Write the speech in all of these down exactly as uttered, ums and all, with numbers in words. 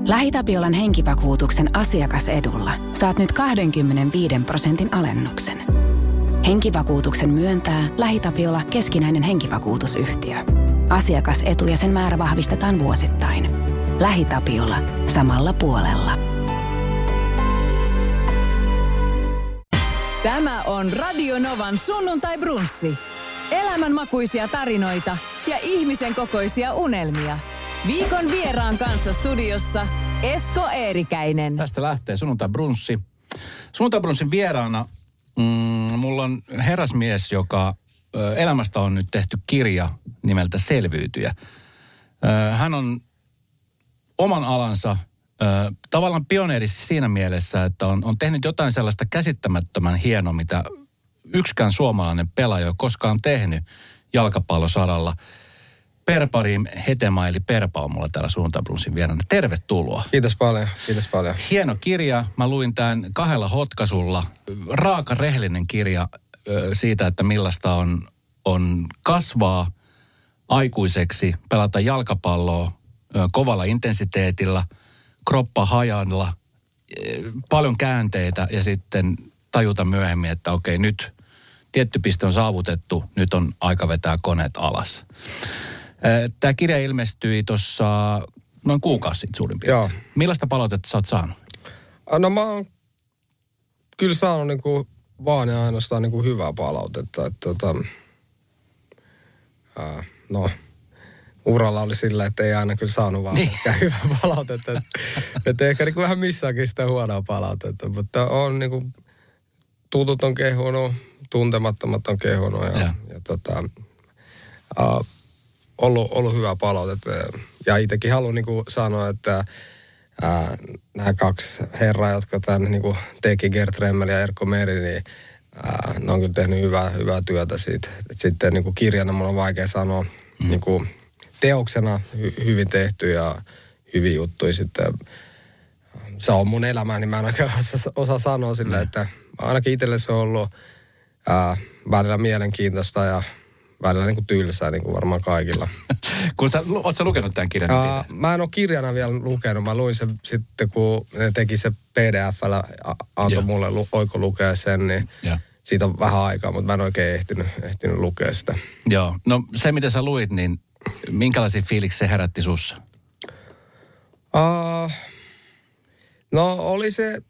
LähiTapiolan henkivakuutuksen asiakasedulla saat nyt kaksikymmentäviisi prosentin alennuksen. Henkivakuutuksen myöntää LähiTapiola keskinäinen henkivakuutusyhtiö. Asiakasetu ja sen määrä vahvistetaan vuosittain. LähiTapiola. Samalla puolella. Tämä on Radio Novan sunnuntai-brunssi. Elämänmakuisia tarinoita ja ihmisen kokoisia unelmia. Viikon vieraan kanssa studiossa Esko Eerikäinen. Tästä lähtee sunnuntai-brunssi. Sunnuntai-brunssin vieraana mm, mulla on herrasmies, joka ö, elämästä on nyt tehty kirja nimeltä Selviytyjä. Ö, hän on oman alansa ö, tavallaan pioneeri siinä mielessä, että on, on tehnyt jotain sellaista käsittämättömän hienoa, mitä yksikään suomalainen pelaaja ei ole koskaan tehnyt jalkapallosaralla. Perparim Hetema eli Perpa on mulla täällä sunnuntai-brunssin vieraana. Tervetuloa. Kiitos paljon, kiitos paljon. Hieno kirja. Mä luin tämän kahdella hotkasulla. Raaka, rehellinen kirja ö, siitä, että millaista on, on kasvaa aikuiseksi, pelata jalkapalloa ö, kovalla intensiteetillä, kroppa hajalla, ö, paljon käänteitä ja sitten tajuta myöhemmin, että okei, nyt tietty piste on saavutettu, nyt on aika vetää koneet alas. Tämä kirja ilmestyi tuossa noin kuukausi sitten suurin piirtein. Joo. Millaista palautetta sä oot saanut? No mä oon kyllä saanut niinku vaan ja ainoastaan niinku hyvää palautetta. Että tota, ää, no, uralla oli sillä, että ei aina kyllä saanut vaan niin. hyvää palautetta. Että et ehkä niinku vähän missaankin sitä huonoa palautetta. Mutta on niinku, tutut on kehunut, tuntemattomat on kehunut ja, ja. ja tota... Ää, Ollut, ollut hyvä palautetta. Ja itsekin haluan niin kuin sanoa, että ää, nämä kaksi herraa, jotka tämän niin kuin teki, Gert Remmel ja Erkko Meri, niin ää, ne on kyllä tehnyt hyvää, hyvää työtä siitä. Et sitten niin kuin kirjana mun on vaikea sanoa mm. niin kuin teoksena hy, hyvin tehty ja hyvin juttuja sitten. Se on mun elämä, niin mä en oikein osaa, osaa sanoa sillä, mm. että ainakin itselle se on ollut ää, välillä mielenkiintoista ja välillä niin kuin tylsää, niin kuin varmaan kaikilla. kun sä, oot sä lukenut tämän kirjan? Uh, mä en ole kirjana vielä lukenut. Mä luin sen sitten, kun ne teki se P D F:llä, antoi yeah. mulle lu, oiko lukea sen, niin yeah. siitä on vähän aikaa, mutta mä en oikein ehtinyt, ehtinyt lukea sitä. Joo, no se mitä sä luit, niin minkälaisia fiiliksi se herätti sussa? Uh, no oli se,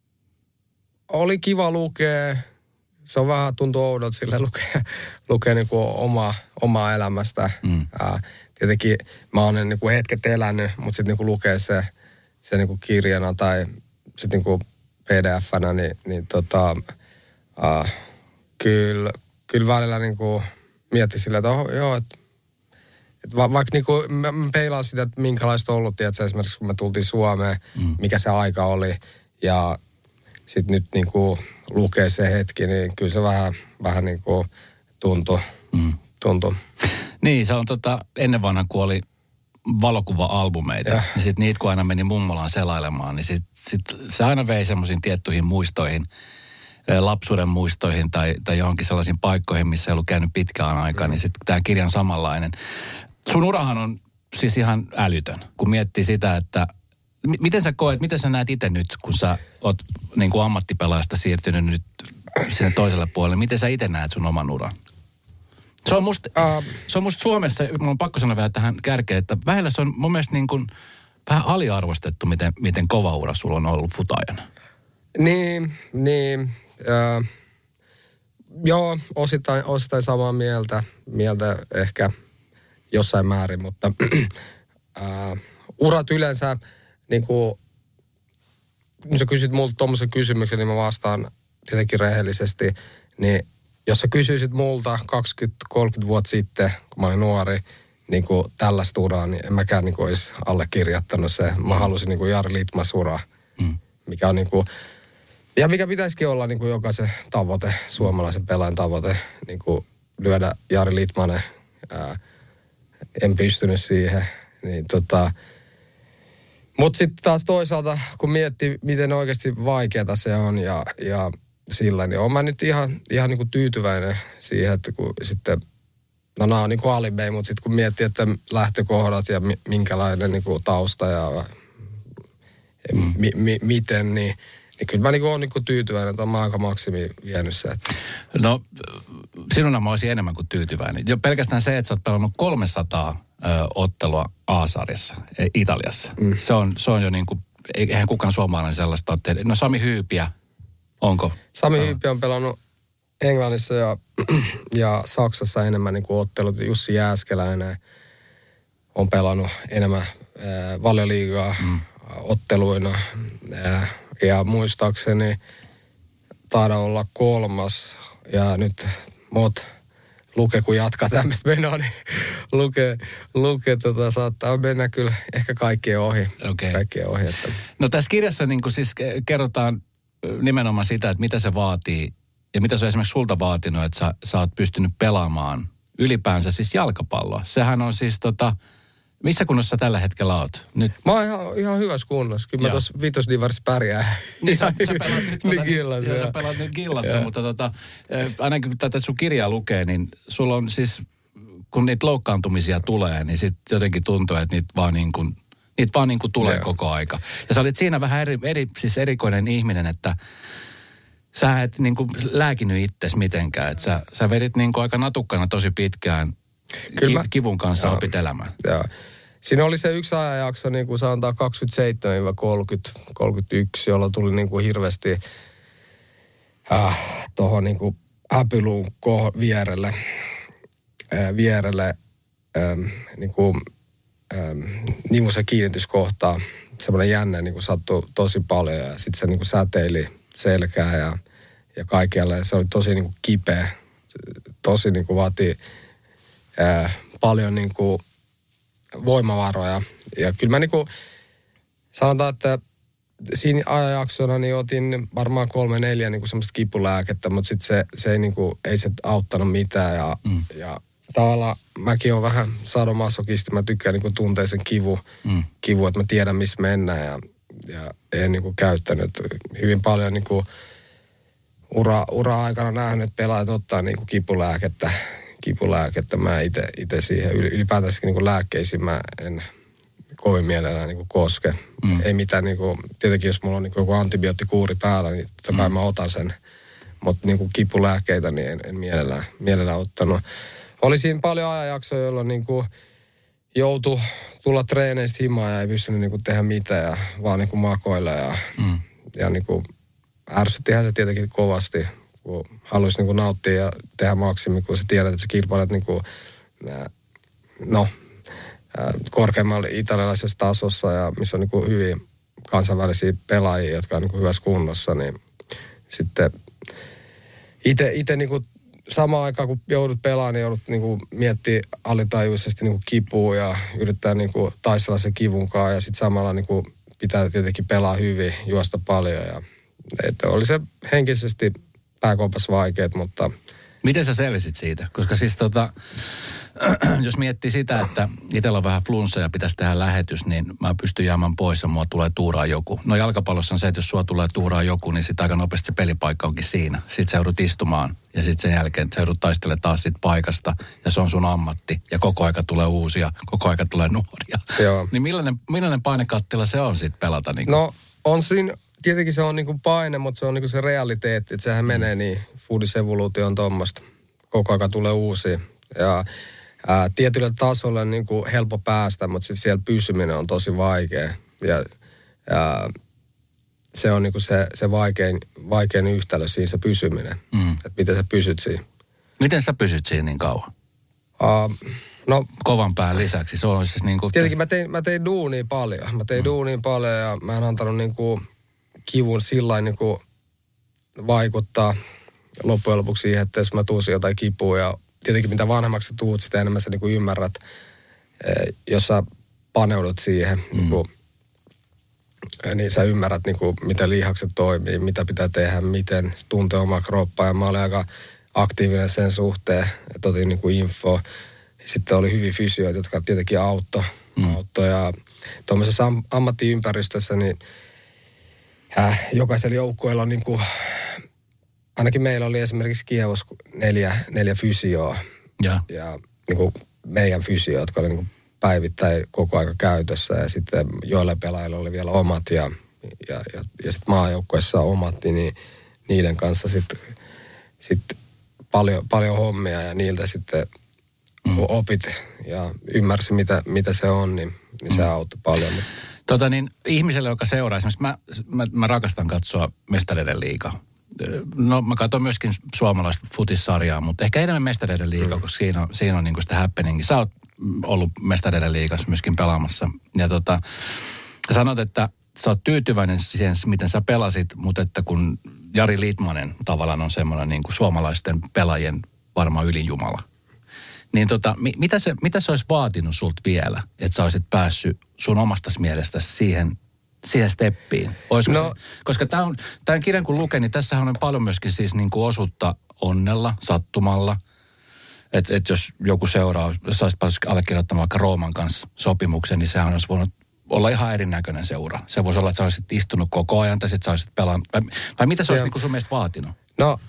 oli kiva lukea. Se on vähän tuntuu oudolta sille lukea, lukea niin kuin oma, omaa elämästä. Mm. Ää, tietenkin mä oon niin kuin hetket elänyt, mutta sitten niin lukee se, se niin kuin kirjana tai sitten niin kuin P D F:nä, niin, niin tota, ää, kyllä, kyllä välillä niin kuin mietti sillä, että oh, joo, että et va, vaikka niin kuin mä, mä peilaan sitä, että minkälaista on ollut, tiedätkö, esimerkiksi kun me tultiin Suomeen, mm. mikä se aika oli ja sitten nyt niin kuin lukee se hetki, niin kyllä se vähän, vähän niin kuin tuntui. Mm. tuntui. Niin, se on tota, ennen vanhan kun oli valokuva-albumeita, ja niin sitten niitä kun aina meni mummolaan selailemaan, niin sitten sit se aina vei semmoisiin tiettyihin muistoihin, lapsuuden muistoihin tai, tai johonkin sellaisiin paikkoihin, missä ei ollut käynyt pitkään aikaa, mm. niin sitten tämä kirja on samanlainen. Sun urahan on siis ihan älytön, kun miettii sitä, että miten sä koet, miten sä näet itse nyt, kun sä oot niin kuin ammattipelaajasta siirtynyt nyt sinne toiselle puolelle, miten sä itse näet sun oman uran? Se on musta, uh, se on musta Suomessa, mun on pakko sanoa vielä tähän kärkeen, että vähellä se on mun mielestä niin kuin vähän aliarvostettu, miten, miten kova ura sulla on ollut futaajana. Niin, niin. Äh, joo, osittain, osittain samaa mieltä, mieltä ehkä jossain määrin, mutta äh, urat yleensä, niin kuin, kun sä kysyt multa tommosen kysymyksen, niin mä vastaan tietenkin rehellisesti, niin jos sä kysyisit multa kaksikymmentä kolmekymmentä vuotta sitten, kun mä olin nuori, niin kuin tällaista uraa, niin en mäkään niin kuin olisi allekirjoittanut se. Mä halusin niin kuin Jari Litmas uraa, mm. mikä on niin kuin, ja mikä pitäisikin olla niin kuin jokaisen tavoite, suomalaisen pelaajan tavoite, niin kuin lyödä Jari Litmanen. Ää, en pystynyt siihen, niin tota... Mutta sitten taas toisaalta, kun miettii, miten oikeasti vaikeata se on ja, ja sillä, niin olen mä nyt ihan, ihan niin kuin tyytyväinen siihen, että kun sitten, no nämä on niin kuin alibei, mutta sitten kun miettii, että lähtökohdat ja minkälainen niin kuin tausta ja mm. mi, mi, miten, niin, niin kyllä mä niin oon niin tyytyväinen, että mä aika maksimi vienyt se. Että. No, sinuna mä olisin enemmän kuin tyytyväinen. Jo pelkästään se, että sä oot pelannut kolmesataa ö, ottelua A-sarjassa, Italiassa. Mm. Se, on, se on jo niin kuin, eihän kukaan suomalainen sellaista ole tehnyt. No Sami Hyypiä, onko? Sami Hyypiä on pelannut Englannissa ja, ja Saksassa enemmän niin kuin ottelut. Jussi Jääskeläinen on pelannut enemmän äh, Valioliigaa mm. otteluina. Äh, ja muistaakseni taida olla kolmas. Ja nyt mot Luke, kun jatkaa tämmöistä menoa, niin Luke, Luke tota, saattaa mennä kyllä ehkä kaikkien ohi. Okay. Kaikkien ohi että. No tässä kirjassa niin kuin siis kerrotaan nimenomaan sitä, että mitä se vaatii ja mitä se on esimerkiksi sulta vaatinut, että sä, sä oot pystynyt pelaamaan ylipäänsä siis jalkapalloa. Sehän on siis tota, missä kunnossa tällä hetkellä oot? Nyt... Mä oon ihan, ihan hyvässä kunnossa. Kyllä mä tuossa vitosdivarissa pärjää. Niin sä, sä pelaat nyt, tuota, niin Gillassa. Sä pelaat nyt Gillassa, mutta tota, ainakin kun tätä sun kirjaa lukee, niin sulla on siis, kun niitä loukkaantumisia tulee, niin sit jotenkin tuntuu, että niitä vaan niin kuin, niitä vaan niin kuin tulee Joo. koko aika. Ja sä olit siinä vähän eri, eri, siis erikoinen ihminen, että sä et niin kuin lääkinyt itsesi mitenkään. Että sä, sä vedit niin kuin aika natukkana tosi pitkään ki, mä, kivun kanssa joo, opit elämään. Joo. Siinä oli se yksi ajanjakso, niin kuin sanotaan kaksikymmentäseitsemän kolmekymmentäyksi, jolloin tuli niin kuin hirveästi äh, tuohon niin kuin häpyluun koh- vierelle, äh, vierelle ähm, niin kuin ähm, nivusen kiinnityskohtaa. Semmoinen jännä niin kuin sattui tosi paljon ja sitten se niin kuin säteili selkää ja, ja kaikkialle. Ja se oli tosi niin kuin kipeä, tosi niin kuin vaati äh, paljon niin kuin voimavaroja. Ja kyllä mä niinku sanotaan, että siinä ajanjaksona niin otin varmaan kolme neljä niinku semmoista kipulääkettä, mutta sitten se, se ei, niinku, ei se auttanut mitään. Ja, mm. ja tavallaan mäkin olen vähän sadomasokisti, mä tykkään niinku tuntea sen kivu, mm. kivu, että mä tiedän missä mennään ja, ja en niinku käyttänyt. Hyvin paljon niinku ura, ura-aikana nähnyt, että pelaajat ottaa niinku kipulääkettä. kipulääkettä. Mä ite, ite siihen ylipäätänsä niin kuin lääkkeisiin mä en kovin mielellään niin kuin koske. Mm. Ei mitään, niin kuin, tietenkin jos mulla on niin kuin joku antibioottikuuri päällä, niin totta kai mm. mä otan sen. Mutta niin kuin kipulääkkeitä niin en, en mielellään, mielellään ottanut. Oli siinä paljon ajanjaksoja, jolloin niin kuin joutui tulla treeneistä himaan ja ei pystynyt niin kuin tehdä mitään ja vaan niin kuin makoilla. Ja, mm. ja niin kuin ärsyttihän se tietenkin kovasti, kun haluaisi niin kuin nauttia ja tehdä maksimi, kun sä tiedät, että sä kilpailet niin kuin, no, korkeammalla italialaisessa tasossa ja missä on niin kuin hyvin kansainvälisiä pelaajia, jotka on niin kuin hyvässä kunnossa, niin sitten itse, itse niin kuin samaan aikaan, kun joudut pelaamaan, niin joudut niin kuin miettimään alitajuisesti niin kuin kipua ja yrittää niin kuin taistella sen kivun kanssa ja sitten samalla niin kuin pitää tietenkin pelaa hyvin, juosta paljon ja että oli se henkisesti pääkopas vaikeet, mutta... Miten sä selvisit siitä? Koska siis tota, jos miettii sitä, että itsellä on vähän flunssa ja pitäisi tehdä lähetys, niin mä pystyn jäämään pois ja mua tulee tuuraa joku. No jalkapallossa on se, että jos sua tulee tuuraa joku, niin sitten aika nopeasti se pelipaikka onkin siinä. Sitten sä joudut istumaan ja sitten sen jälkeen sä joudut taistelemaan taas sit paikasta ja se on sun ammatti. Ja koko aika tulee uusia, koko aika tulee nuoria. Joo. Niin millainen, millainen painekattila se on sitten pelata? Niin no on siinä... Tietenkin se on niinku paine, mutta se on niinku se realiteetti, että sehän menee niin, foodisevoluutio on tuommoista. Koko ajan tulee uusia. Ja ää, tietyllä tasolla on niinku helppo päästä, mutta sitten siellä pysyminen on tosi vaikea. Ja, ja se on niinku se, se vaikein, vaikein yhtälö siinä se pysyminen. Mm. Että miten sä pysyt siinä. Miten sä pysyt siinä niin kauan? Uh, no, kovan pään lisäksi. Se on siis niinku... Tietenkin mä tein, mä tein duunia paljon. Mä tein mm. duunia paljon ja mä en antanut niinku... kivun sillain niin kuin vaikuttaa loppujen lopuksi siihen, että jos mä tuusin jotain kipua ja tietenkin mitä vanhemmaksi sä tuut, sitä enemmän sä niin kuin ymmärrät, jos sä paneudut siihen, mm. niin, kuin, niin sä ymmärrät niin kuin, miten lihakset toimii, mitä pitää tehdä, miten tuntee omaa kroppaa ja mä olin aika aktiivinen sen suhteen, että otin niin kuin info. Sitten oli hyviä fysioita, jotka tietenkin auttoi, mm. auttoi ja tuommoisessa am- ammattiympäristössä niin Äh, jokaisella joukkueella on niin kuin, ainakin meillä oli esimerkiksi Kievos neljä, neljä fysioa. Ja, ja niin kuin meidän fysio, jotka oli niin kuin päivittäin koko aika käytössä. Ja sitten joilla pelaajilla oli vielä omat. Ja, ja, ja, ja sitten maajoukkueessa on omat, niin niiden kanssa sitten sit paljon, paljon hommia ja niiltä sitten mm. opit ja ymmärsi, mitä, mitä se on, niin, niin se mm. auttoi paljon. Tota niin, ihmiselle, joka seuraa, esimerkiksi mä, mä, mä rakastan katsoa Mestareiden liigaa. No mä katson myöskin suomalaista futissarjaa, mutta ehkä enemmän Mestareiden liigaa, mm. koska siinä on, siinä on niin kuin sitä happeningia. Sä oot ollut Mestareiden liigassa myöskin pelaamassa. Ja tota, sanot, että sä oot tyytyväinen siihen, miten sä pelasit, mutta että kun Jari Litmanen tavallaan on semmoinen niin kuin suomalaisten pelaajien varmaan ylinjumala. Niin tota, mitä se, mitä se olisi vaatinut sulta vielä, että sä olisit päässyt sun omasta mielestäsi siihen, siihen steppiin? Olisiko no. se, koska tämä on, tämän kirjan kun luken, niin tässähän on paljon myöskin siis niin kuin osuutta onnella, sattumalla. Että et jos joku seuraa, jos olisit päässyt allekirjoittamaan vaikka Rooman kanssa sopimuksen, niin sehän olisi voinut olla ihan erinäköinen seura. Se voisi olla, että sä olisit istunut koko ajan, tai sitten sä olisit pelannut. Vai, vai mitä se olisi niin kuin sun mielestä vaatinut? No,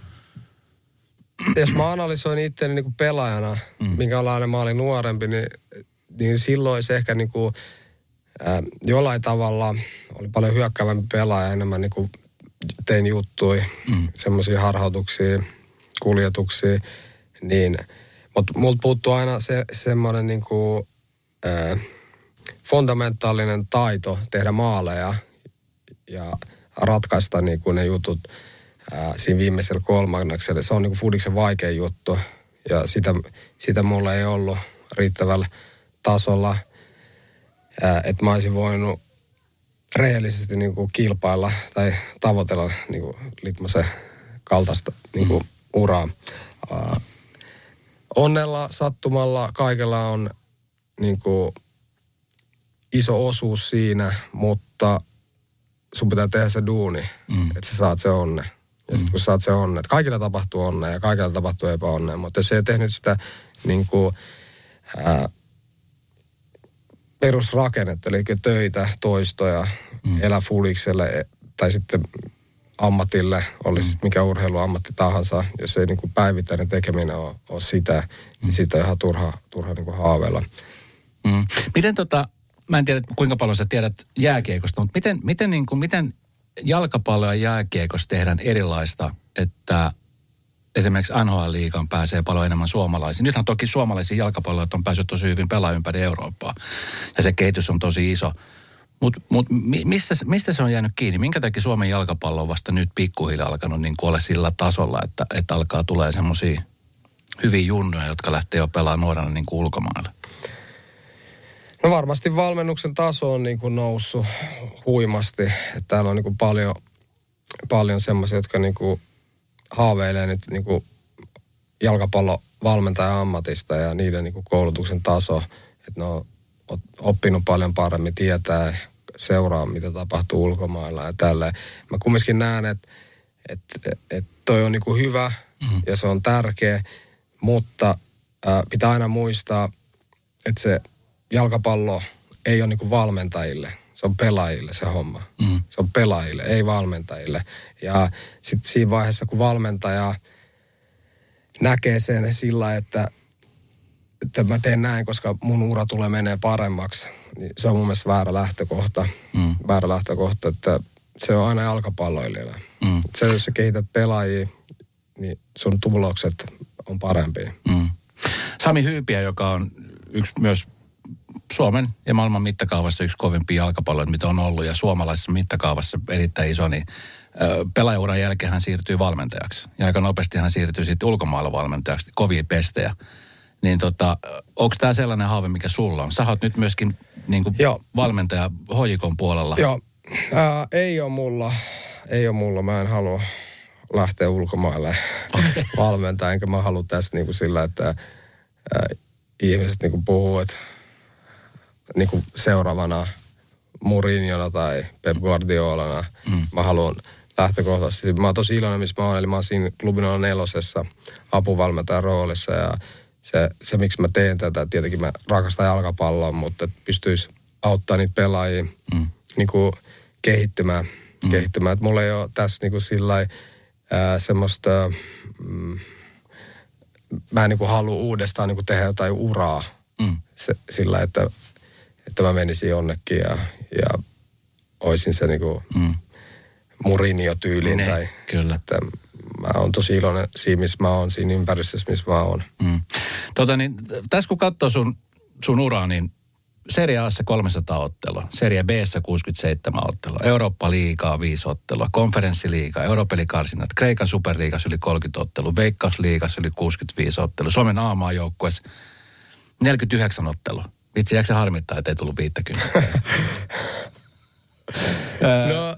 jos mä analysoin itseäni niin kuin pelaajana, mm. minkälainen mä olin nuorempi, niin, niin silloin se ehkä niin kuin, äh, jollain tavalla oli paljon hyökkäävämpi pelaaja, enemmän niin kuin tein juttuja, mm. semmoisia harhautuksia, kuljetuksia, niin, mutta multa puuttuu aina se, semmoinen niin kuin, äh, fundamentaalinen taito tehdä maaleja ja ratkaista niin kuin ne jutut ää, siinä viimeisellä kolmanneksella. Se on niin kuin fudiksen vaikein juttu ja sitä, sitä mulla ei ollut riittävällä tasolla, että mä olisin voinut rehellisesti niin kuin kilpailla tai tavoitella niin kuin Litmasen kaltaista niin kuin uraa. Ää, onnella, sattumalla, kaikella on niin kuin iso osuus siinä, mutta sun pitää tehdä se duuni, mm. että sä saat se onne. Ja sitten kun sä saat se onne, että kaikilla tapahtuu onne ja kaikilla tapahtuu epäonne, mutta jos ei tehnyt sitä niin kuin, ää, perusrakennetta, eli töitä, toistoja, mm. elä fulikselle tai sitten ammatille, olisi mm. mikä urheiluammatti tahansa, jos ei niin kuin päivittäinen tekeminen ole, ole sitä, mm. niin siitä on ihan turha, turha niin kuin haaveilla. Mm. Miten tota... Mä en tiedä, kuinka paljon sä tiedät jääkiekosta, mutta miten, miten, niin kuin, miten jalkapallo ja jääkiekosta tehdään erilaista, että esimerkiksi N H L-liigaan pääsee paljon enemmän suomalaisia. Nythän toki suomalaisia jalkapalloilijoita on päässyt tosi hyvin pelaamaan ympäri Eurooppaa ja se kehitys on tosi iso. Mutta mut, mistä, mistä se on jäänyt kiinni? Minkä takia Suomen jalkapallo on vasta nyt pikkuhiljaa alkanut niin olla sillä tasolla, että, että alkaa tulee semmoisia hyviä junnoja, jotka lähtee jo pelaamaan nuorena niin kuin ulkomaille? No varmasti valmennuksen taso on niin kuin noussut huimasti. Että täällä on niin kuin paljon, paljon semmoisia, jotka niin kuin haaveilee nyt niin kuin jalkapallovalmentajan ammatista ja niiden niin kuin koulutuksen taso. Että ne on oppinut paljon paremmin, tietää, seuraa mitä tapahtuu ulkomailla ja tälleen. Mä kumminkin näen, että, että, että toi on niin kuin hyvä mm-hmm. ja se on tärkeä, mutta ää, pitää aina muistaa, että se jalkapallo ei ole niin kuin valmentajille, se on pelaajille se homma. Mm. Se on pelaajille, ei valmentajille. Ja sitten siinä vaiheessa, kun valmentaja näkee sen sillä, että, että mä teen näin, koska mun ura tulee menee paremmaksi, niin se on mun mielestä väärä lähtökohta. Mm. Väärä lähtökohta, että se on aina jalkapalloilijalle. Mm. Se, jos sä kehität pelaajia, niin sun tulokset on parempia. Mm. Sami Hyypiä, joka on yksi myös Suomen ja maailman mittakaavassa yksi kovimpia jalkapalloja, mitä on ollut, ja suomalaisessa mittakaavassa erittäin iso, niin pelaajuran jälkeen hän siirtyy valmentajaksi. Ja aika nopeasti hän siirtyy sitten ulkomailla valmentajaksi, kovia pestejä. Niin tota, onko tämä sellainen haave, mikä sulla on? Sä oot nyt myöskin niin kuin valmentaja H J K:n puolella. Joo, ää, ei ole mulla, ei ole mulla, mä en halua lähteä ulkomaille okay. valmentaa, enkä mä halua tässä niin kuin sillä, että ää, ihmiset niin kuin puhuu, että niin kuin seuraavana Mourinhona tai Pep Guardiolana. Mm. Mä haluan lähtökohtaisesti. Mä oon tosi iloinen, missä mä oon. Eli mä oon siinä klubin nelosessa apuvalmentajan roolissa. Ja se, se, miksi mä teen tätä, tietenkin mä rakastan jalkapalloa, mutta pystyisi auttaa niitä pelaajia mm. niin kuin kehittymään. Mm. kehittymään. Et mulla ei ole tässä niin kuin sillai, ää, semmoista, mm, mä en niin kuin halua uudestaan niin kuin tehdä jotain uraa mm. se, sillä, että että mä menisin jonnekin ja, ja olisin se niinku mm. Mourinho-tyyliin. Ne, tai, kyllä. Että mä oon tosi iloinen siinä, missä mä oon, siinä ympäristössä, missä mä oon. Mm. Tota niin, tässä kun katsoo sun, sun uraa, niin Serie A:ssa kolmesataa ottelua, Serie B:ssä kuusikymmentäseitsemän ottelua, Eurooppa-liigaa viisi ottelua, Konferenssiliiga, Euroopelikarsinat, Kreikan superliigassa yli kolmekymmentä ottelua, Veikkausliigassa yli kuusikymmentäviisi ottelua, Suomen A-maajoukkueessa neljäkymmentäyhdeksän ottelua. Vitsi, jääkö se harmittaa, että ei tullut viisikymmentä? no,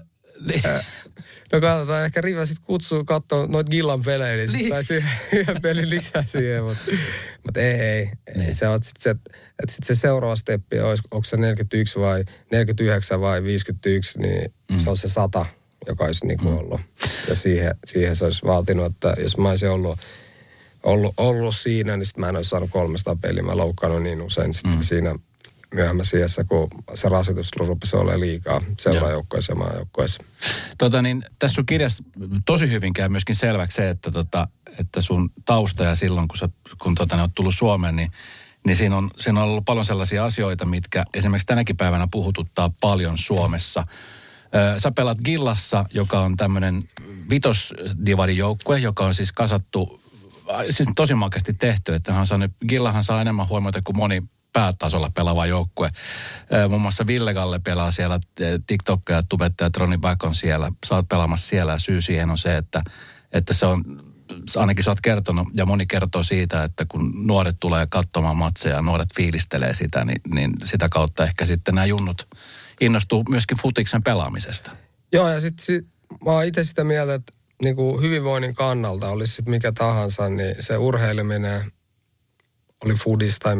no katsotaan, ehkä Riva sitten kutsuu katsoa noita Gillan pelejä, niin sitten saisi yhden pelin lisää siihen, mutta mut ei, ei. ei. Se on sitten se, että sit se seuraava steppi olisi, onko se neljäkymmentäyksi vai neljäkymmentäyhdeksän vai viisikymmentäyksi, niin mm. se on se sata, joka olisi niin kuin mm. ollut. Ja siihen, siihen se olisi vaatinut, että jos mä olisin ollut, ollut, ollut siinä, niin sitten mä en olisi saanut kolmesataa peliä. Mä loukkaannut niin usein sitten mm. siinä myöhemmässä iässä, kun se rasitus rupesi olemaan liikaa seuraajoukkoissa ja maajoukkoissa. Tota niin, tässä sun kirjassa tosi hyvin käy myöskin selväksi se, että, tota, että sun tausta ja silloin, kun, sä, kun tota, ne oot tullut Suomeen, niin, niin siinä, on, siinä on ollut paljon sellaisia asioita, mitkä esimerkiksi tänäkin päivänä puhututtaa paljon Suomessa. Sä pelaat Gillassa, joka on tämmöinen vitosdivarijoukkue, joka on siis kasattu, siis tosi makeasti tehty, että hän saa, Gillahan saa enemmän huomiota kuin moni päätasolla pelaava joukkue. Muun muassa Ville Galle pelaa siellä, TikTokkeja, tubettajat, Ronnie Back on siellä. Sä oot pelaamassa siellä ja syy siihen on se, että, että se on, ainakin sä oot kertonut ja moni kertoo siitä, että kun nuoret tulee katsomaan matseja ja nuoret fiilistelee sitä, niin, niin sitä kautta ehkä sitten nämä junnut innostuu myöskin futiksen pelaamisesta. Joo, ja sitten sit, mä oon itse sitä mieltä, että niinku hyvinvoinnin kannalta olisi sitten mikä tahansa, niin se urheileminen oli foodis tai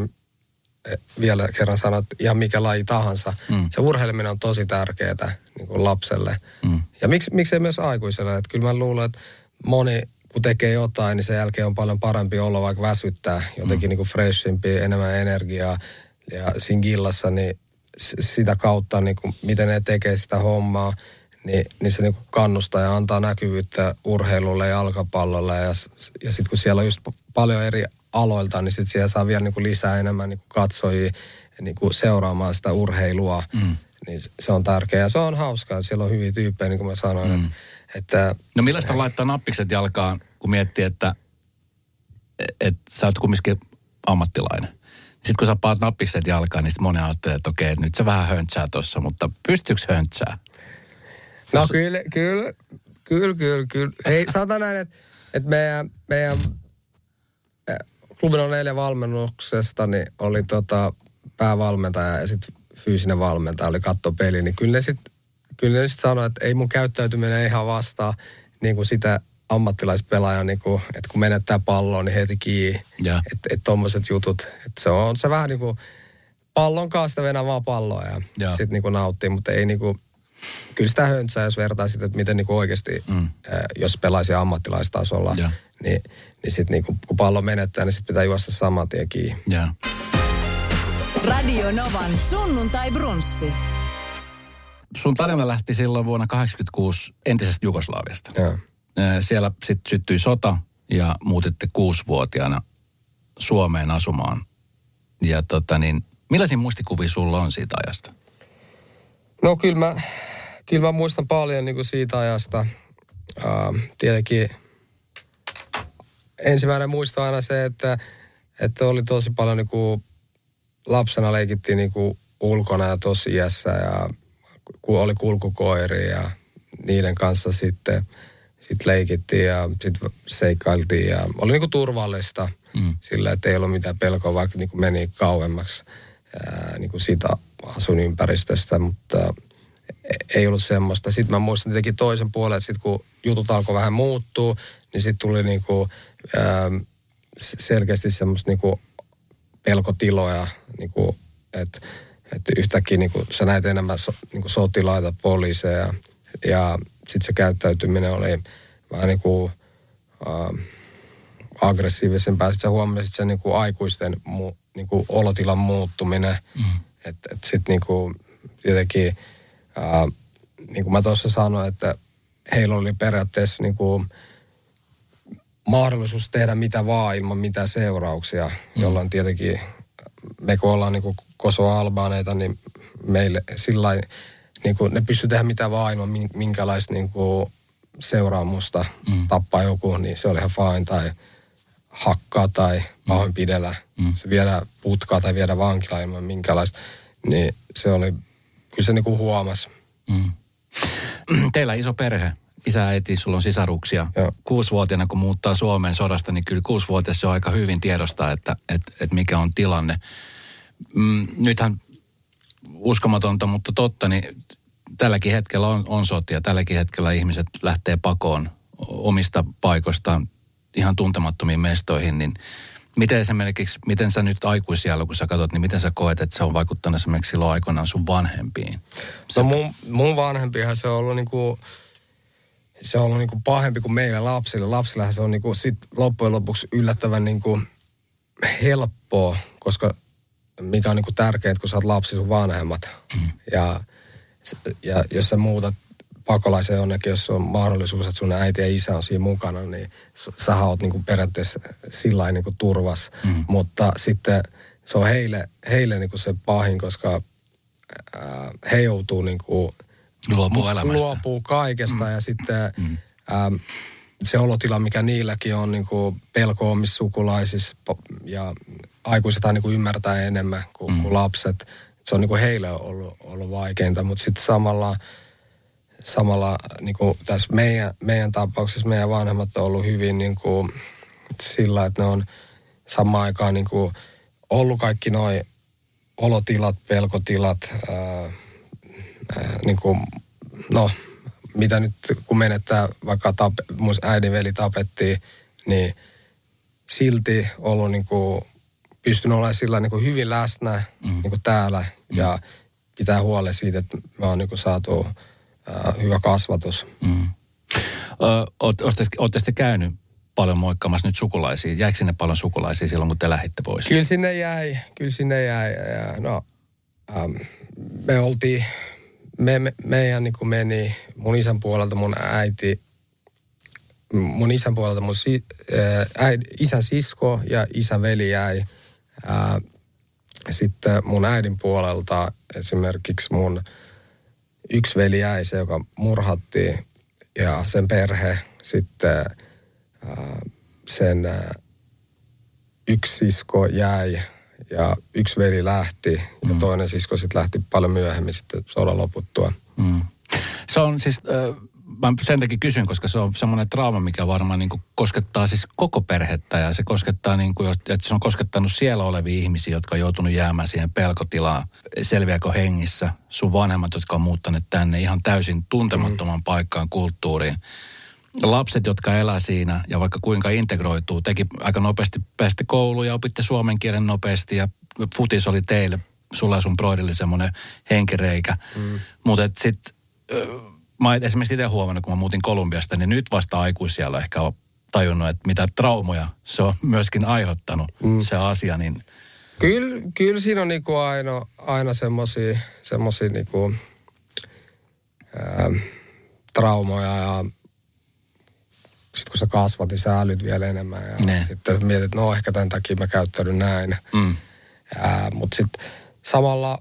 vielä kerran sanot, ihan mikä laji tahansa. Mm. Se urheileminen on tosi tärkeää niin kuin lapselle. Mm. Ja miksi, miksei myös aikuiselle? Että kyllä mä luulen, että moni, kun tekee jotain, niin sen jälkeen on paljon parempi olla, vaikka väsyttää jotenkin mm. niin kuin freshimpi, enemmän energiaa. Ja siinä Gillassa, niin sitä kautta, niin kuin, miten ne tekee sitä hommaa, niin, niin se niin kuin kannustaa ja antaa näkyvyyttä urheilulle ja jalkapallolle. Ja, ja sitten kun siellä on just paljon eri aloilta, niin sitten siellä saa vielä niin kuin lisää enemmän niin kuin katsojia niin kuin seuraamaan sitä urheilua. Mm. Niin se on tärkeää ja se on hauskaa. Siellä on hyviä tyyppejä, niin kuin mä sanoin. Mm. Että, että, no millaista laittaa nappikset jalkaan, kun miettii, että, että sä oot kumminkin ammattilainen. Sitten kun sä paat nappikset jalkaan, niin sitten moni ajattelee, että okei, nyt se vähän höntsää tuossa, mutta pystyykö höntsää? No Jos... kyllä, kyllä, kyllä, kyllä, kyllä. Hei, sanotaan näin, että, että meidän, meidän klubin on neljä valmennuksesta, niin oli tota päävalmentaja ja sitten fyysinen valmentaja oli kattopeli, niin kyllä ne sitten kyllä ne sit sanoi, että ei mun käyttäytyminen ihan vastaa niin kuin sitä ammattilaispelaaja, niin kuin, että kun menettää palloon, niin heti kiinni. Yeah. Että et tommoset jutut, että se on se vähän niin kuin pallon kanssa sitä venää vaan palloa ja yeah. sitten niin kuin nauttii, mutta ei niin kuin, kyllä sitä höntsää, jos vertaa sitä, että miten niin kuin oikeasti, mm. äh, jos pelaisi ammattilaistasolla, yeah. niin, niin sitten niin kuin, kun pallo menettää, niin sitten pitää juosta saman tien kiinni. Yeah. Radio Novan sunnuntai brunssi. Sun tarina lähti silloin vuonna kahdeksankymmentäkuusi entisestä Jugoslaviasta. Joo. Siellä sitten syttyi sota ja muutitte kuusivuotiaana Suomeen asumaan. Ja tota niin, millaisia muistikuvia sulla on siitä ajasta? No kyllä mä, kyllä mä muistan paljon niin kuin siitä ajasta. Uh, tietenkin ensimmäinen muisto aina se, että, että oli tosi paljon niin kuin lapsena leikittiin niin kuin ulkona ja tosi iässä ja kun oli kulkukoiria ja niiden kanssa sitten sit leikittiin ja sitten seikkailtiin ja oli niinku turvallista mm. sillä, että ei ollut mitään pelkoa, vaikka niinku meni kauemmaksi ää, niinku siitä asuinympäristöstä, mutta ei ollut semmoista. Sitten mä muistan tietenkin toisen puolen, että sitten kun jutut alkoi vähän muuttua, niin sitten tuli niinku, ää, selkeästi semmoista niinku pelkotiloja, niinku, että Että yhtäkkiä niin kuin, sä näet enemmän so, niin kuin sotilaita, poliiseja ja sitten se käyttäytyminen oli vähän niin kuin äh, aggressiivisempää. Sitten sä huomasit sen niin kuin aikuisten mu, niin kuin olotilan muuttuminen. Mm. Että et sitten niin kuin jotenkin, äh, niin kuin mä tuossa sanoin, että heillä oli periaatteessa niin kuin mahdollisuus tehdä mitä vaan ilman mitään seurauksia, mm. jolloin tietenkin me kun ollaan niin kuin Kosovo-albaaneita, niin meille sillain niin kuin, ne pystyy tehdä mitä vaan ilman minkälaista niin kuin seuraamusta. Mm. Tappaa joku, niin se oli ihan fine. Tai hakkaa tai pahoinpidellä. Mm. Se viedä putkaa tai viedä vankilaan ilman minkälaista. Niin se oli, kyllä se niin kuin huomasi. Mm. Teillä iso perhe. Isä, äiti, sulla on sisaruksia. Joo. Kuusivuotiaana, kun muuttaa Suomeen sodasta, niin kyllä kuusivuotias se on aika hyvin tiedostaa, että, että, että mikä on tilanne. Mm, nythän uskomatonta, mutta totta, niin tälläkin hetkellä on, on sotia. Tälläkin hetkellä ihmiset lähtee pakoon omista paikoistaan ihan tuntemattomiin mestoihin. Niin miten esimerkiksi, miten sä nyt aikuisiällä, kun sä katsot, niin miten sä koet, että se on vaikuttanut esimerkiksi silloin aikoinaan sun vanhempiin? No mun, mun vanhempihan se on ollut niinku... Se on ollut niinku pahempi kuin meille lapsille. Lapsillahan se on niinku sit loppujen lopuksi yllättävän niinku helppoa, koska mikä on niinku tärkeää, kun sä oot lapsi sun vanhemmat. Mm. Ja, ja jos sä muutat pakolaisen jonnekin, jos on mahdollisuus, että sun äiti ja isä on siinä mukana, niin sä oot niinku periaatteessa sillä niinku turvas. Mm. Mutta sitten se on heille, heille niinku se pahin, koska ää, he joutuu niinku Luopuu elämästä. Luopuu kaikesta mm. ja sitten mm. ähm, se olotila, mikä niilläkin on niin kuin pelko omissa sukulaisissa ja aikuisethan niin kuin ymmärtää enemmän kuin, mm. kuin lapset. Se on niin kuin heille ollut, ollut vaikeinta, mutta sitten samalla, samalla niin kuin tässä meidän, meidän tapauksessa meidän vanhemmat on ollut hyvin niin kuin sillä, että ne on samaan aikaan niin kuin ollut kaikki noi olotilat, pelkotilat, ää, niin kuin, no, mitä nyt kun menettää, vaikka tap, mun äidin veli tapettiin, niin silti ollut niin kuin, pystynyt olemaan sillä niin kuin hyvin läsnä mm. niin kuin täällä mm. ja pitää huolen siitä, että me on niin kuin saatu ää, hyvä kasvatus. Mm. Olette sitten käynyt paljon moikkaamassa nyt sukulaisia? Jäikö sinne paljon sukulaisia silloin, kun te lähditte pois? Kyllä sinne jäi, kyllä sinne jäi. Ja, no, ähm, me oltiin... Me, me, meidän niin kuin meni mun isän puolelta mun äiti, mun isän puolelta mun si, ää, äid, isän sisko ja isän veli jäi. Ää, sitten mun äidin puolelta esimerkiksi mun yksi veli jäi, se joka murhattiin ja sen perhe. Sitten ää, sen ää, yksi sisko jäi. Ja yksi veli lähti ja mm. toinen sisko sitten lähti paljon myöhemmin sitten sodan loputtua. Mm. Se on siis, äh, mä sen takia kysyn, koska se on semmoinen trauma, mikä varmaan niin kuin koskettaa siis koko perhettä. Ja se koskettaa, niin kuin, että se on koskettanut siellä olevia ihmisiä, jotka on joutunut jäämään siihen pelkotilaan. Selviääkö hengissä? Sun vanhemmat, jotka on muuttaneet tänne ihan täysin tuntemattoman mm. paikkaan, kulttuuriin. Lapset, jotka elää siinä ja vaikka kuinka integroituu, teki aika nopeasti pääsitte kouluun ja opitte suomen kielen nopeasti ja futis oli teille, sulla ja sun broidille semmoinen henkireikä. Mm. Mutta sitten, mä oon esimerkiksi itse huomannut, kun mä muutin Kolumbiasta, niin nyt vasta aikuisiellä ehkä on tajunnut, että mitä traumoja se on myöskin aiheuttanut mm. se asia. Niin... Kyllä, kyllä siinä on niinku aina, aina semmoisia semmosia niinku, ää, traumoja ja sitten kun sä kasvat, niin sä älyt vielä enemmän. Ja ne. Sitten mietit, että no ehkä tämän takia mä käyttäydyn näin. Mm. Mutta sitten samalla